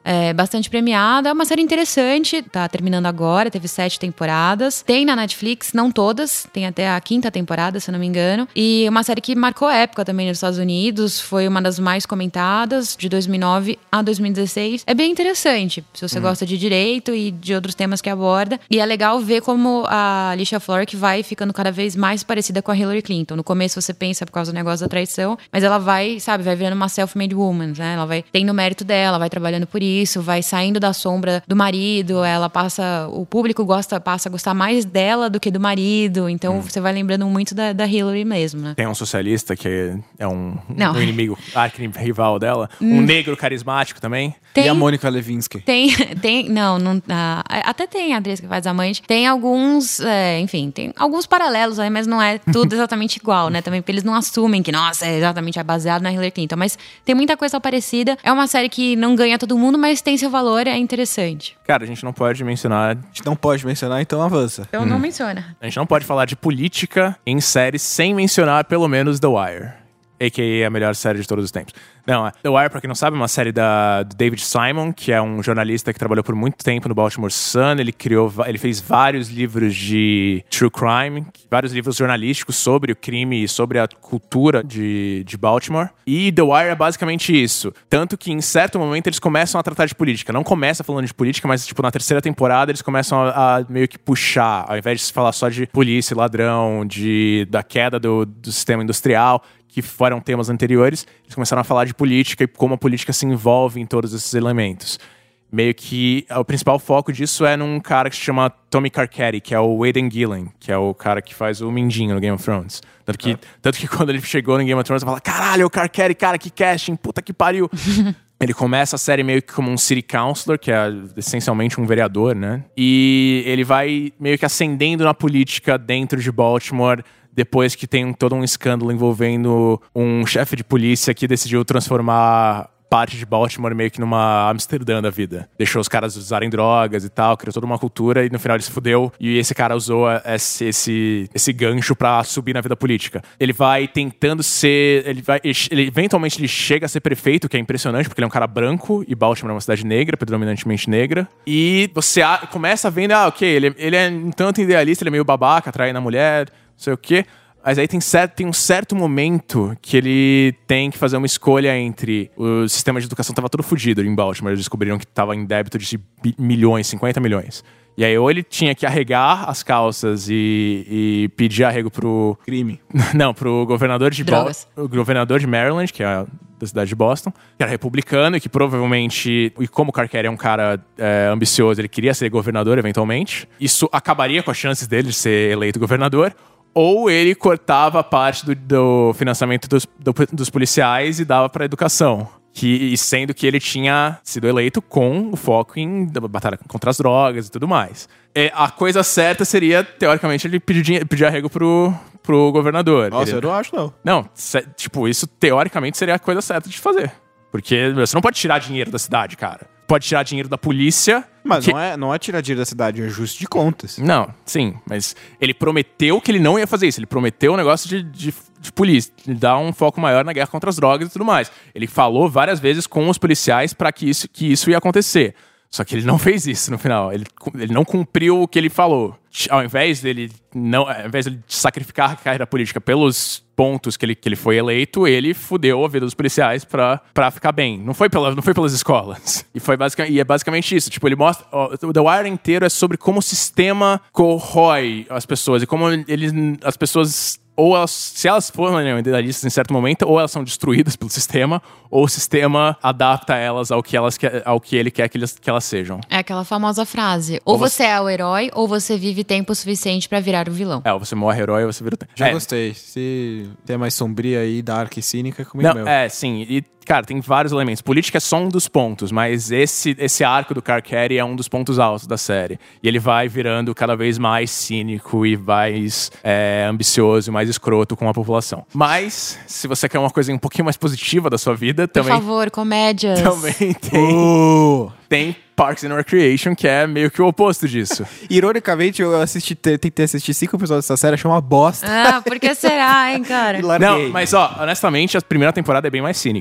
É bastante premiada, é uma série interessante, tá terminando agora, teve sete temporadas. Tem na Netflix, não todas, tem até a quinta temporada, se eu não me engano. E uma série que marcou época também nos Estados Unidos, foi uma das mais comentadas, de dois mil e nove a dois mil e dezesseis. É bem interessante, se você hum. gosta de direito e de outros temas que aborda. E é legal ver como a Alicia Florrick vai ficando cada vez mais parecida com a Hillary Clinton. No começo você pensa por causa do negócio da traição, mas ela vai, sabe, vai virando uma self-made woman, né? Ela vai tendo o mérito dela, vai trabalhando por isso, vai saindo da sombra do marido, ela passa, o público gosta, passa a gostar mais dela do que do marido, então hum. você vai lembrando muito da, da Hillary mesmo, né? Tem um socialista que é um, um inimigo arqui-rival dela, hum. um negro carismático também. Tem, e a Mônica Lewinsky. Tem, tem, não, não ah, até tem a atriz que faz amante, tem alguns, é, enfim, tem alguns paralelos aí, mas não é tudo exatamente igual, né? Também porque eles não assumem que, nossa, é exatamente baseado na Hillary Clinton, mas tem muita coisa parecida. É uma série que não ganha todo mundo, mas tem seu valor, é interessante. Cara, a gente não pode mencionar... A gente não pode mencionar, então avança. Então hum. não menciona. A gente não pode falar de política em séries sem mencionar pelo menos The Wire, a k a a melhor série de todos os tempos. Não, The Wire, pra quem não sabe, é uma série da, do David Simon, que é um jornalista que trabalhou por muito tempo no Baltimore Sun. Ele criou, ele fez vários livros de true crime, vários livros jornalísticos sobre o crime e sobre a cultura de, de Baltimore. E The Wire é basicamente isso. Tanto que, em certo momento, eles começam a tratar de política. Não começa falando de política, mas, tipo, na terceira temporada, eles começam a, a meio que puxar, ao invés de falar só de polícia, ladrão, de, da queda do, do sistema industrial, que foram temas anteriores, eles começaram a falar de política e como a política se envolve em todos esses elementos. Meio que o principal foco disso é num cara que se chama Tommy Carcetti, que é o Aidan Gillen, que é o cara que faz o Mindinho no Game of Thrones. Tanto que, ah. tanto que quando ele chegou no Game of Thrones, eu falo, caralho, o Carcetti, cara, que casting, puta que pariu. Ele começa a série meio que como um city councilor, que é essencialmente um vereador, né? E ele vai meio que ascendendo na política dentro de Baltimore, depois que tem todo um escândalo envolvendo um chefe de polícia que decidiu transformar parte de Baltimore meio que numa Amsterdã da vida. Deixou os caras usarem drogas e tal, criou toda uma cultura e no final ele se fudeu e esse cara usou esse, esse, esse gancho pra subir na vida política. Ele vai tentando ser... Ele vai, ele, eventualmente ele chega a ser prefeito, que é impressionante, porque ele é um cara branco e Baltimore é uma cidade negra, predominantemente negra. E você a, começa vendo, ah, ok, ele, ele é um tanto idealista, ele é meio babaca, traindo a mulher, não sei o quê. Mas aí tem, certo, tem um certo momento que ele tem que fazer uma escolha entre... O sistema de educação tava todo fodido em Baltimore. Eles descobriram que tava em débito de milhões, cinquenta milhões. E aí ou ele tinha que arregar as calças e, e pedir arrego pro... Crime. Não, pro governador de... Drogas. Bo- o governador de Maryland, que é da cidade de Boston, que era republicano e que provavelmente... E como o Carcetti é um cara é, ambicioso, ele queria ser governador eventualmente. Isso acabaria com as chances dele de ser eleito governador. Ou ele cortava parte do, do financiamento dos, do, dos policiais e dava para a educação. Que, sendo que ele tinha sido eleito com o foco em batalha contra as drogas e tudo mais. E a coisa certa seria, teoricamente, ele pedir, dinheiro, pedir arrego pro, pro governador. Nossa, ele... eu não acho, não. Não, se, tipo, isso teoricamente seria a coisa certa de fazer. Porque você não pode tirar dinheiro da cidade, cara. Pode tirar dinheiro da polícia. Mas que... não, é, não é tirar dinheiro da cidade, é ajuste de contas. Não, sim. Mas ele prometeu que ele não ia fazer isso. Ele prometeu um negócio de, de, de polícia, de dar um foco maior na guerra contra as drogas e tudo mais. Ele falou várias vezes com os policiais para que isso, que isso ia acontecer. Só que ele não fez isso no final. Ele, ele não cumpriu o que ele falou. Ao invés dele não, ao invés de sacrificar a carreira política pelos pontos que ele, que ele foi eleito, ele fudeu a vida dos policiais pra, pra ficar bem. Não foi, pela, não foi pelas escolas. E, foi basicamente, e é basicamente isso. Tipo, ele mostra... Ó, o The Wire inteiro é sobre como o sistema corrói as pessoas. E como ele, as pessoas... Ou elas, se elas forem idealistas em certo momento, ou elas são destruídas pelo sistema, ou o sistema adapta elas ao que, elas quer, ao que ele quer que, eles, que elas sejam. É aquela famosa frase, ou, ou você... você é o herói, ou você vive tempo suficiente pra virar o vilão. É, ou você morre herói, ou você vira o tempo. Já é. gostei. Se tem mais sombria aí, dark e cínica, comigo Não, mesmo. É, sim. E, cara, tem vários elementos. Política é só um dos pontos, mas esse, esse arco do Carcetti é um dos pontos altos da série. E ele vai virando cada vez mais cínico e mais é, ambicioso e mais escroto com a população. Mas, se você quer uma coisa um pouquinho mais positiva da sua vida, também... Por favor, comédias. Também tem... Uh! Tem Parks and Recreation, que é meio que o oposto disso. Ironicamente, eu assisti, tentei assistir cinco episódios dessa série, achei uma bosta. Ah, por que será, hein, cara? Não, mas ó, honestamente, a primeira temporada é bem mais cínica.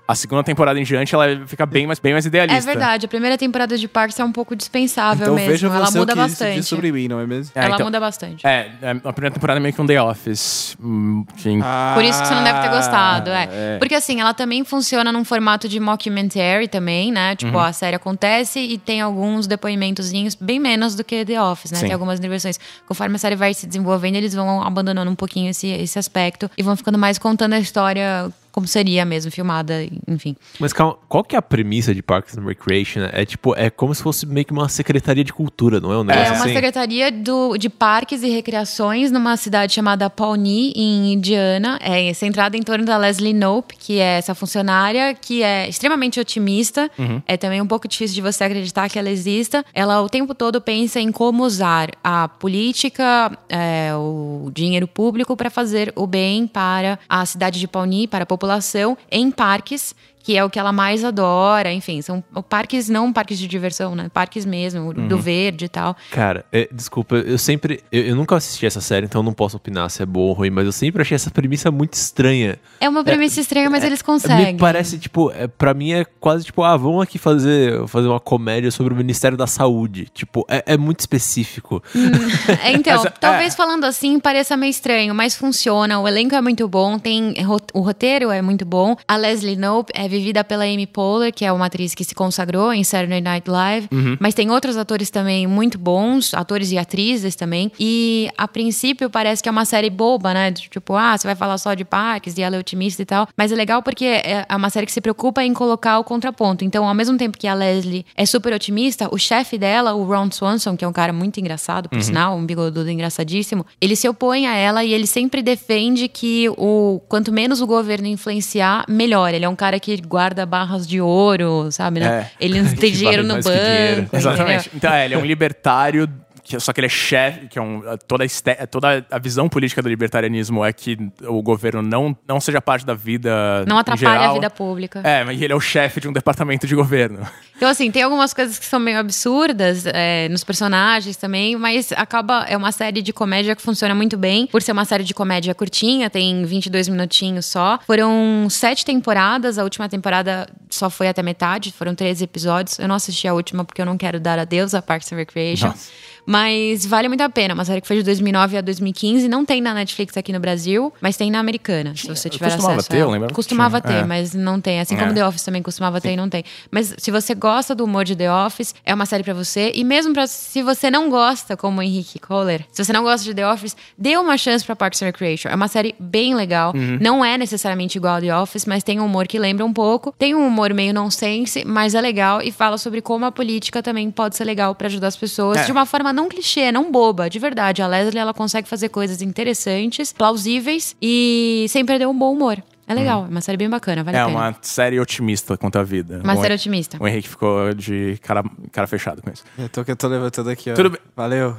A segunda temporada em diante, ela fica bem mais, bem mais idealista. É verdade, a primeira temporada de Parks é um pouco dispensável Então mesmo. veja Ela você muda o que isso bastante. diz sobre mim, não é mesmo? É, Ela então- muda bastante. É, é, a primeira temporada é meio que um The Office. Hum, Enfim. Por isso que você não deve ter gostado, é. é. Porque assim, ela também funciona num formato de mockumentary também, né? Tipo, Uhum. a série acontece e tem alguns depoimentozinhos, bem menos do que The Office, né? Sim. Tem algumas intervenções. Conforme a série vai se desenvolvendo, eles vão abandonando um pouquinho esse, esse aspecto e vão ficando mais contando a história como seria mesmo, filmada, enfim. Mas calma, qual que é a premissa de Parks and Recreation? É tipo, é como se fosse meio que uma secretaria de cultura, não é um negócio É uma assim? secretaria do, de parques e recreações numa cidade chamada Pawnee, em Indiana. É centrada em torno da Leslie Knope, que é essa funcionária que é extremamente otimista. Uhum. É também um pouco difícil de você acreditar que ela exista. Ela o tempo todo pensa em como usar a política, é, o dinheiro público para fazer o bem para a cidade de Pawnee, para a população, em parques, que é o que ela mais adora. Enfim, são parques, não parques de diversão, né? Parques mesmo, do Uhum. verde e tal. Cara, é, desculpa, eu sempre. Eu, eu nunca assisti essa série, então eu não posso opinar se é boa ou ruim, mas eu sempre achei essa premissa muito estranha. É uma premissa estranha, mas eles conseguem. Me parece, tipo, é, pra mim é quase tipo, ah, vamos aqui fazer, fazer uma comédia sobre o Ministério da Saúde. Tipo, é, é muito específico. É, então, Mas, é. talvez falando assim pareça meio estranho, mas funciona. O elenco é muito bom, tem o roteiro é muito bom. A Leslie Knope é vivida pela Amy Poehler, que é uma atriz que se consagrou em Saturday Night Live. Uhum. Mas tem outros atores também muito bons, atores e atrizes também. E a princípio parece que é uma série boba, né? Tipo, ah, você vai falar só de parques e ela é otimista e tal. Mas é legal porque é uma série que se preocupa em colocar o contraponto. Então, ao mesmo tempo que a Leslie é super otimista, o chefe dela, o Ron Swanson, que é um cara muito engraçado, por Uhum. sinal, um bigodudo engraçadíssimo, ele se opõe a ela e ele sempre defende que o quanto menos o governo influenciar, melhor. Ele é um cara que guarda barras de ouro, sabe, né? É. Ele não tem Que dinheiro vale no mais que banco. dinheiro. Exatamente. entendeu? Então, é, ele é um libertário, que, só que ele é chefe, que é um, toda, a este- toda a visão política do libertarianismo é que o governo não, não seja parte da vida Não em atrapalha geral. a vida pública. É, mas ele é o chefe de um departamento de governo. Então, assim, tem algumas coisas que são meio absurdas é, nos personagens também, mas acaba, é uma série de comédia que funciona muito bem, por ser uma série de comédia curtinha, tem vinte e dois minutinhos só. Foram sete temporadas, a última temporada só foi até metade, foram treze episódios. Eu não assisti a última porque eu não quero dar adeus a Parks and Recreation. Nossa. Mas vale muito a pena. Uma série que foi de dois mil e nove a dois mil e quinze. Não tem na Netflix aqui no Brasil, mas tem na americana. Se você tiver Costumava acesso. ter, a ela. eu lembro que Costumava tinha. ter, É. mas não tem. Assim como É. The Office também costumava ter e não tem. Mas se você gosta do humor de The Office, é uma série pra você. E mesmo pra, se você não gosta, como o Henrique Kohler, se você não gosta de The Office, dê uma chance pra Parks and Recreation. É uma série bem legal. Uhum. Não é necessariamente igual a The Office, mas tem um humor que lembra um pouco. Tem um humor meio nonsense, mas é legal e fala sobre como a política também pode ser legal pra ajudar as pessoas É. de uma forma não clichê, não boba, de verdade. A Leslie, ela consegue fazer coisas interessantes, plausíveis e sem perder um bom humor. É legal, é uma série bem bacana, vale é a pena. uma série otimista quanto à vida. Uma O- série otimista. O Henrique ficou de cara, cara fechado com isso. Eu tô, eu tô levantando aqui, ó. Tudo bem. Valeu.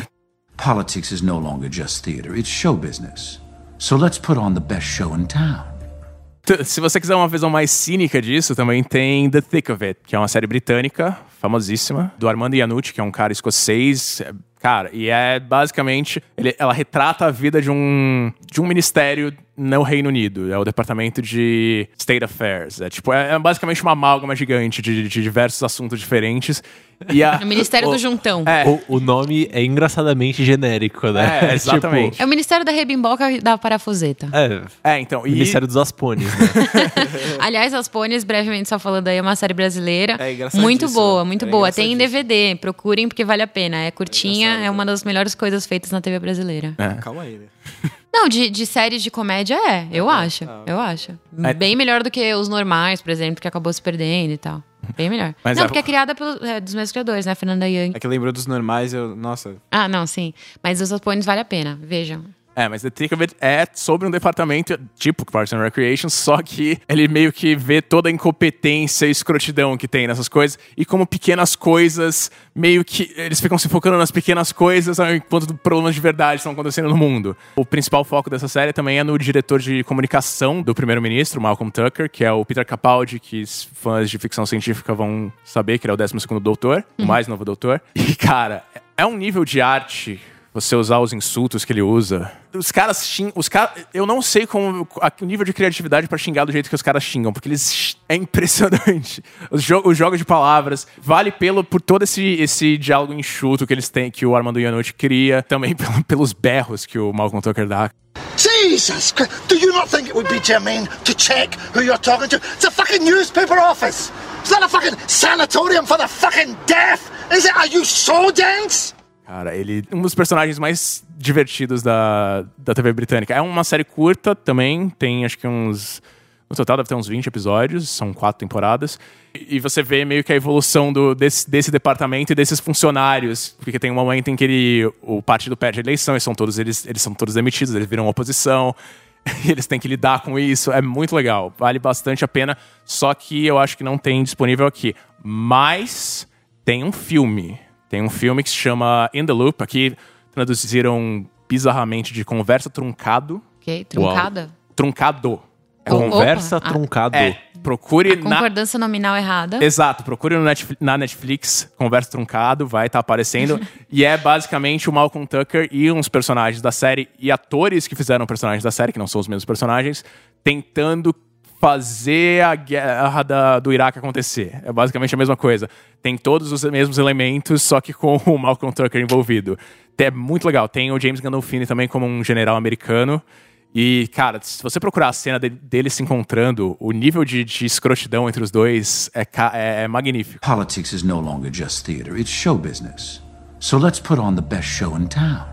Politics is no longer just theater, it's show business. So let's put on the best show in town. T- Se você quiser uma visão mais cínica disso, também tem The Thick of It, que é uma série britânica, famosíssima, do Armando Iannucci, que é um cara escocês. é, Cara, e é basicamente... ele- ela retrata a vida de um, de um ministério no Reino Unido. É o Departamento de State Affairs. É, tipo, é, é basicamente uma amálgama gigante de, de diversos assuntos diferentes. E a, O Ministério o- do Juntão. É. O, o nome é engraçadamente genérico, né? É, exatamente. Tipo, É o Ministério da Rebimboca e da Parafuseta. é, É, então... E... Ministério dos Aspones, né? Aliás, As Pôneis, brevemente só falando aí, é uma série brasileira. É engraçadíssimo. Muito boa, muito É boa. Tem em engraçadíssimo. D V D, procurem porque vale a pena. É curtinha, é, uma das melhores coisas feitas na T V brasileira. Calma aí, né? Não, de, de séries de comédia é, eu acho. Eu acho. É. Bem melhor do que os normais, por exemplo, que acabou se perdendo e tal. Bem melhor. Mas não, é- porque é criada pelos, é, dos mesmos criadores, né? Fernanda Young. É que lembrou dos normais, eu. Nossa. Ah, não, sim. Mas os Pôneis vale a pena, vejam. É, mas The Thick of It é sobre um departamento tipo Parks and Recreation, só que ele meio que vê toda a incompetência e escrotidão que tem nessas coisas, e como pequenas coisas, meio que eles ficam se focando nas pequenas coisas enquanto problemas de verdade estão acontecendo no mundo. O principal foco dessa série também é no diretor de comunicação do primeiro-ministro, Malcolm Tucker, que é o Peter Capaldi, que os fãs de ficção científica vão saber que ele é o décimo segundo doutor, o mais novo doutor. E, cara, é um nível de arte você usar os insultos que ele usa. Os caras xingam... Os cara, eu não sei como, a, o nível de criatividade pra xingar do jeito que os caras xingam, porque eles... É impressionante. Os, jo os jogos de palavras. Vale pelo, por todo esse, esse diálogo enxuto que eles têm, que o Armando Iannucci cria. Também pelo, pelos berros que o Malcolm Tucker dá. Jesus Christ! Do you not think it would be germane to check who you're talking to? It's a fucking newspaper office! It's not a fucking sanatorium for the fucking deaf! Is it? Are you so dense? Cara, ele... Um dos personagens mais divertidos da, da T V britânica. É uma série curta também, tem acho que uns... No total deve ter uns vinte episódios, são quatro temporadas. E você vê meio que a evolução do, desse, desse departamento e desses funcionários. Porque tem um momento em que ele, o partido perde a eleição, eles são todos, eles, eles são todos demitidos, eles viram oposição. E eles têm que lidar com isso. É muito legal, vale bastante a pena. Só que eu acho que não tem disponível aqui. Mas tem um filme. Tem um filme que se chama In the Loop. Aqui traduziram bizarramente de Conversa Truncado. Ok, truncada? Uau. Truncado. É conversa Opa. truncado. É, procure a concordância na... nominal errada. Exato, procure no Netflix, na Netflix, Conversa Truncado, vai estar tá aparecendo. E é basicamente o Malcolm Tucker e uns personagens da série, e atores que fizeram personagens da série, que não são os mesmos personagens, tentando fazer a guerra da, do Iraque acontecer. É basicamente a mesma coisa. Tem todos os mesmos elementos, só que com o Malcolm Tucker envolvido. É muito legal. Tem o James Gandolfini também como um general americano. E, cara, se você procurar a cena de, deles se encontrando, o nível de, de escrotidão entre os dois é, é, é magnífico. Politics is no longer just theater, it's show business. So let's put on the best show in town.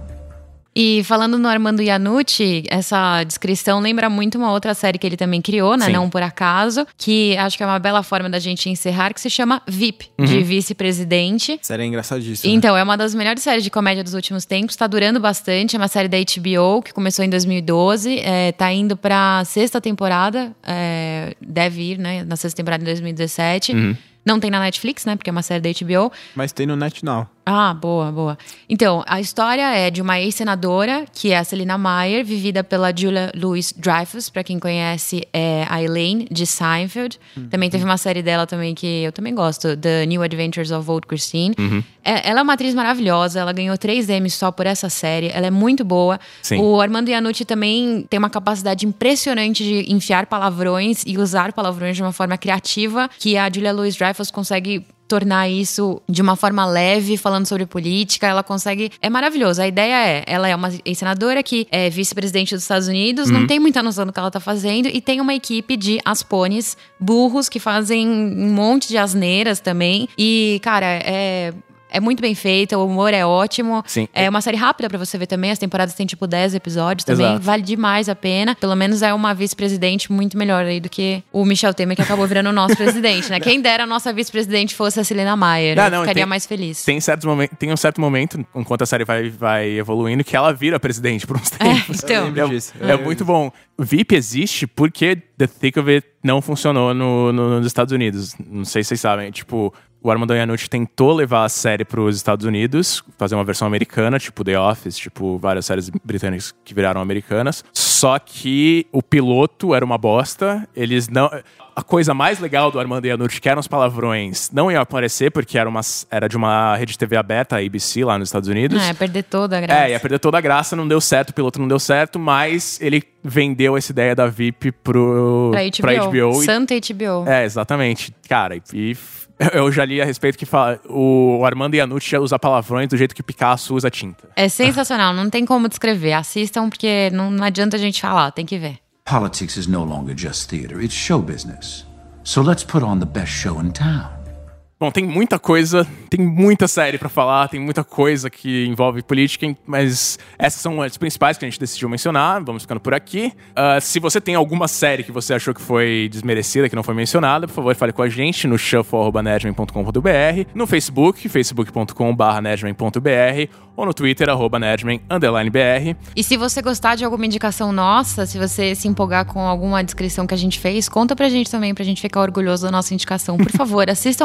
E falando no Armando Iannucci, essa descrição lembra muito uma outra série que ele também criou, né? Sim. Não Por Acaso, que acho que é uma bela forma da gente encerrar, que se chama V I P, uhum. de vice-presidente. A série é engraçadíssima. Então, é uma das melhores séries de comédia dos últimos tempos, tá durando bastante, é uma série da H B O, que começou em dois mil e doze, é, tá indo pra sexta temporada, é, deve ir, né? Na sexta temporada em dois mil e dezessete. Uhum. Não tem na Netflix, né? Porque é uma série da H B O. Mas tem no NetNow. Ah, boa, boa. Então, a história é de uma ex-senadora, que é a Selina Meyer, vivida pela Julia Louis-Dreyfus. Pra quem conhece, é a Elaine, de Seinfeld. Uhum. Também teve uma série dela também que eu também gosto, The New Adventures of Old Christine. Uhum. É, ela é uma atriz maravilhosa, ela ganhou três Emmys só por essa série. Ela é muito boa. Sim. O Armando Iannucci também tem uma capacidade impressionante de enfiar palavrões e usar palavrões de uma forma criativa, que a Julia Louis-Dreyfus consegue tornar isso de uma forma leve, falando sobre política. Ela consegue... É maravilhoso. A ideia é... Ela é uma ex-senadora que é vice-presidente dos Estados Unidos, uhum. não tem muita noção do que ela tá fazendo, e tem uma equipe de aspones, burros, que fazem um monte de asneiras também. E, cara, é... É muito bem feita, o humor é ótimo. Sim. É uma série rápida pra você ver também. As temporadas têm tipo dez episódios também. Exato. Vale demais a pena. Pelo menos é uma vice-presidente muito melhor aí do que o Michel Temer, que acabou virando o nosso presidente, né? Quem dera a nossa vice-presidente fosse a Selina Meyer. Não, eu não, ficaria tem, mais feliz. Tem, certos momentos, tem um certo momento, enquanto a série vai, vai evoluindo, que ela vira presidente por uns tempos. É, então. É, é, é muito bom. O V I P existe porque The Thick of It não funcionou no, no, nos Estados Unidos. Não sei se vocês sabem. Tipo... O Armando Iannucci tentou levar a série para os Estados Unidos, fazer uma versão americana, tipo The Office, tipo várias séries britânicas que viraram americanas. Só que o piloto era uma bosta. Eles não... A coisa mais legal do Armando Iannucci, que eram os palavrões, não ia aparecer, porque era, uma, era de uma rede de T V aberta, a A B C, lá nos Estados Unidos. Ah, ia perder toda a graça. É, ia perder toda a graça, não deu certo, o piloto não deu certo, mas ele vendeu essa ideia da V I P pro, pra H B O. Pra H B O Santa H B O. É, exatamente. Cara, e... Eu já li a respeito que fala, o Armando Iannucci usa palavrões do jeito que Picasso usa tinta. É sensacional, não tem como descrever. Assistam, porque não, não adianta a gente falar, tem que ver. Politics is no longer just theater, it's show business. So let's put on the best show in town. Bom, tem muita coisa, tem muita série pra falar, tem muita coisa que envolve política, mas essas são as principais que a gente decidiu mencionar. Vamos ficando por aqui. Uh, se você tem alguma série que você achou que foi desmerecida, que não foi mencionada, por favor, fale com a gente no shuffle arroba nerdman ponto com ponto b r, no Facebook, facebook ponto com barra nerdman ponto b r, ou no Twitter, arroba nerdman underline b r. E se você gostar de alguma indicação nossa, se você se empolgar com alguma descrição que a gente fez, conta pra gente também, pra gente ficar orgulhoso da nossa indicação. Por favor, assistam alguma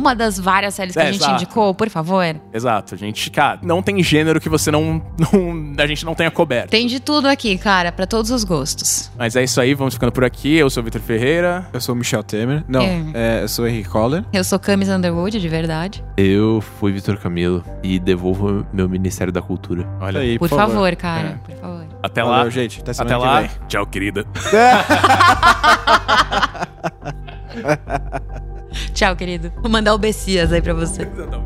uma das várias séries que É, a gente exato. indicou, por favor? Exato, a gente, cara, não tem gênero que você não, não a gente não tenha coberto. Tem de tudo aqui, cara, pra todos os gostos. Mas é isso aí, vamos ficando por aqui. Eu sou o Vitor Ferreira. Eu sou o Michel Temer. Não, É. é, eu sou o Henrique Coller. Eu sou Camis Underwood, de verdade. Eu fui Vitor Camilo e devolvo meu Ministério da Cultura. Olha aí, Por, por favor, favor. cara, por favor. Até Valeu, lá. gente. Até Até semana que lá. vem. Tchau, querida. Tchau, querido. Vou mandar o Bessias aí pra você.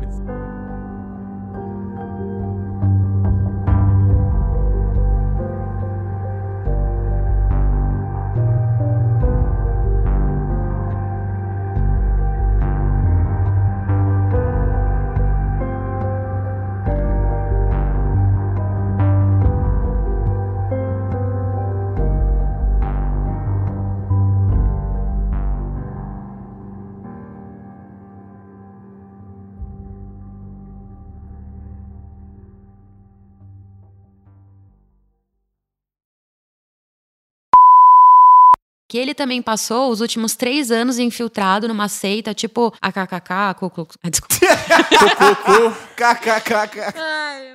Que ele também passou os últimos três anos infiltrado numa seita, tipo a K K K, Ku Klux- ah, desculpa. Kkk. Ai,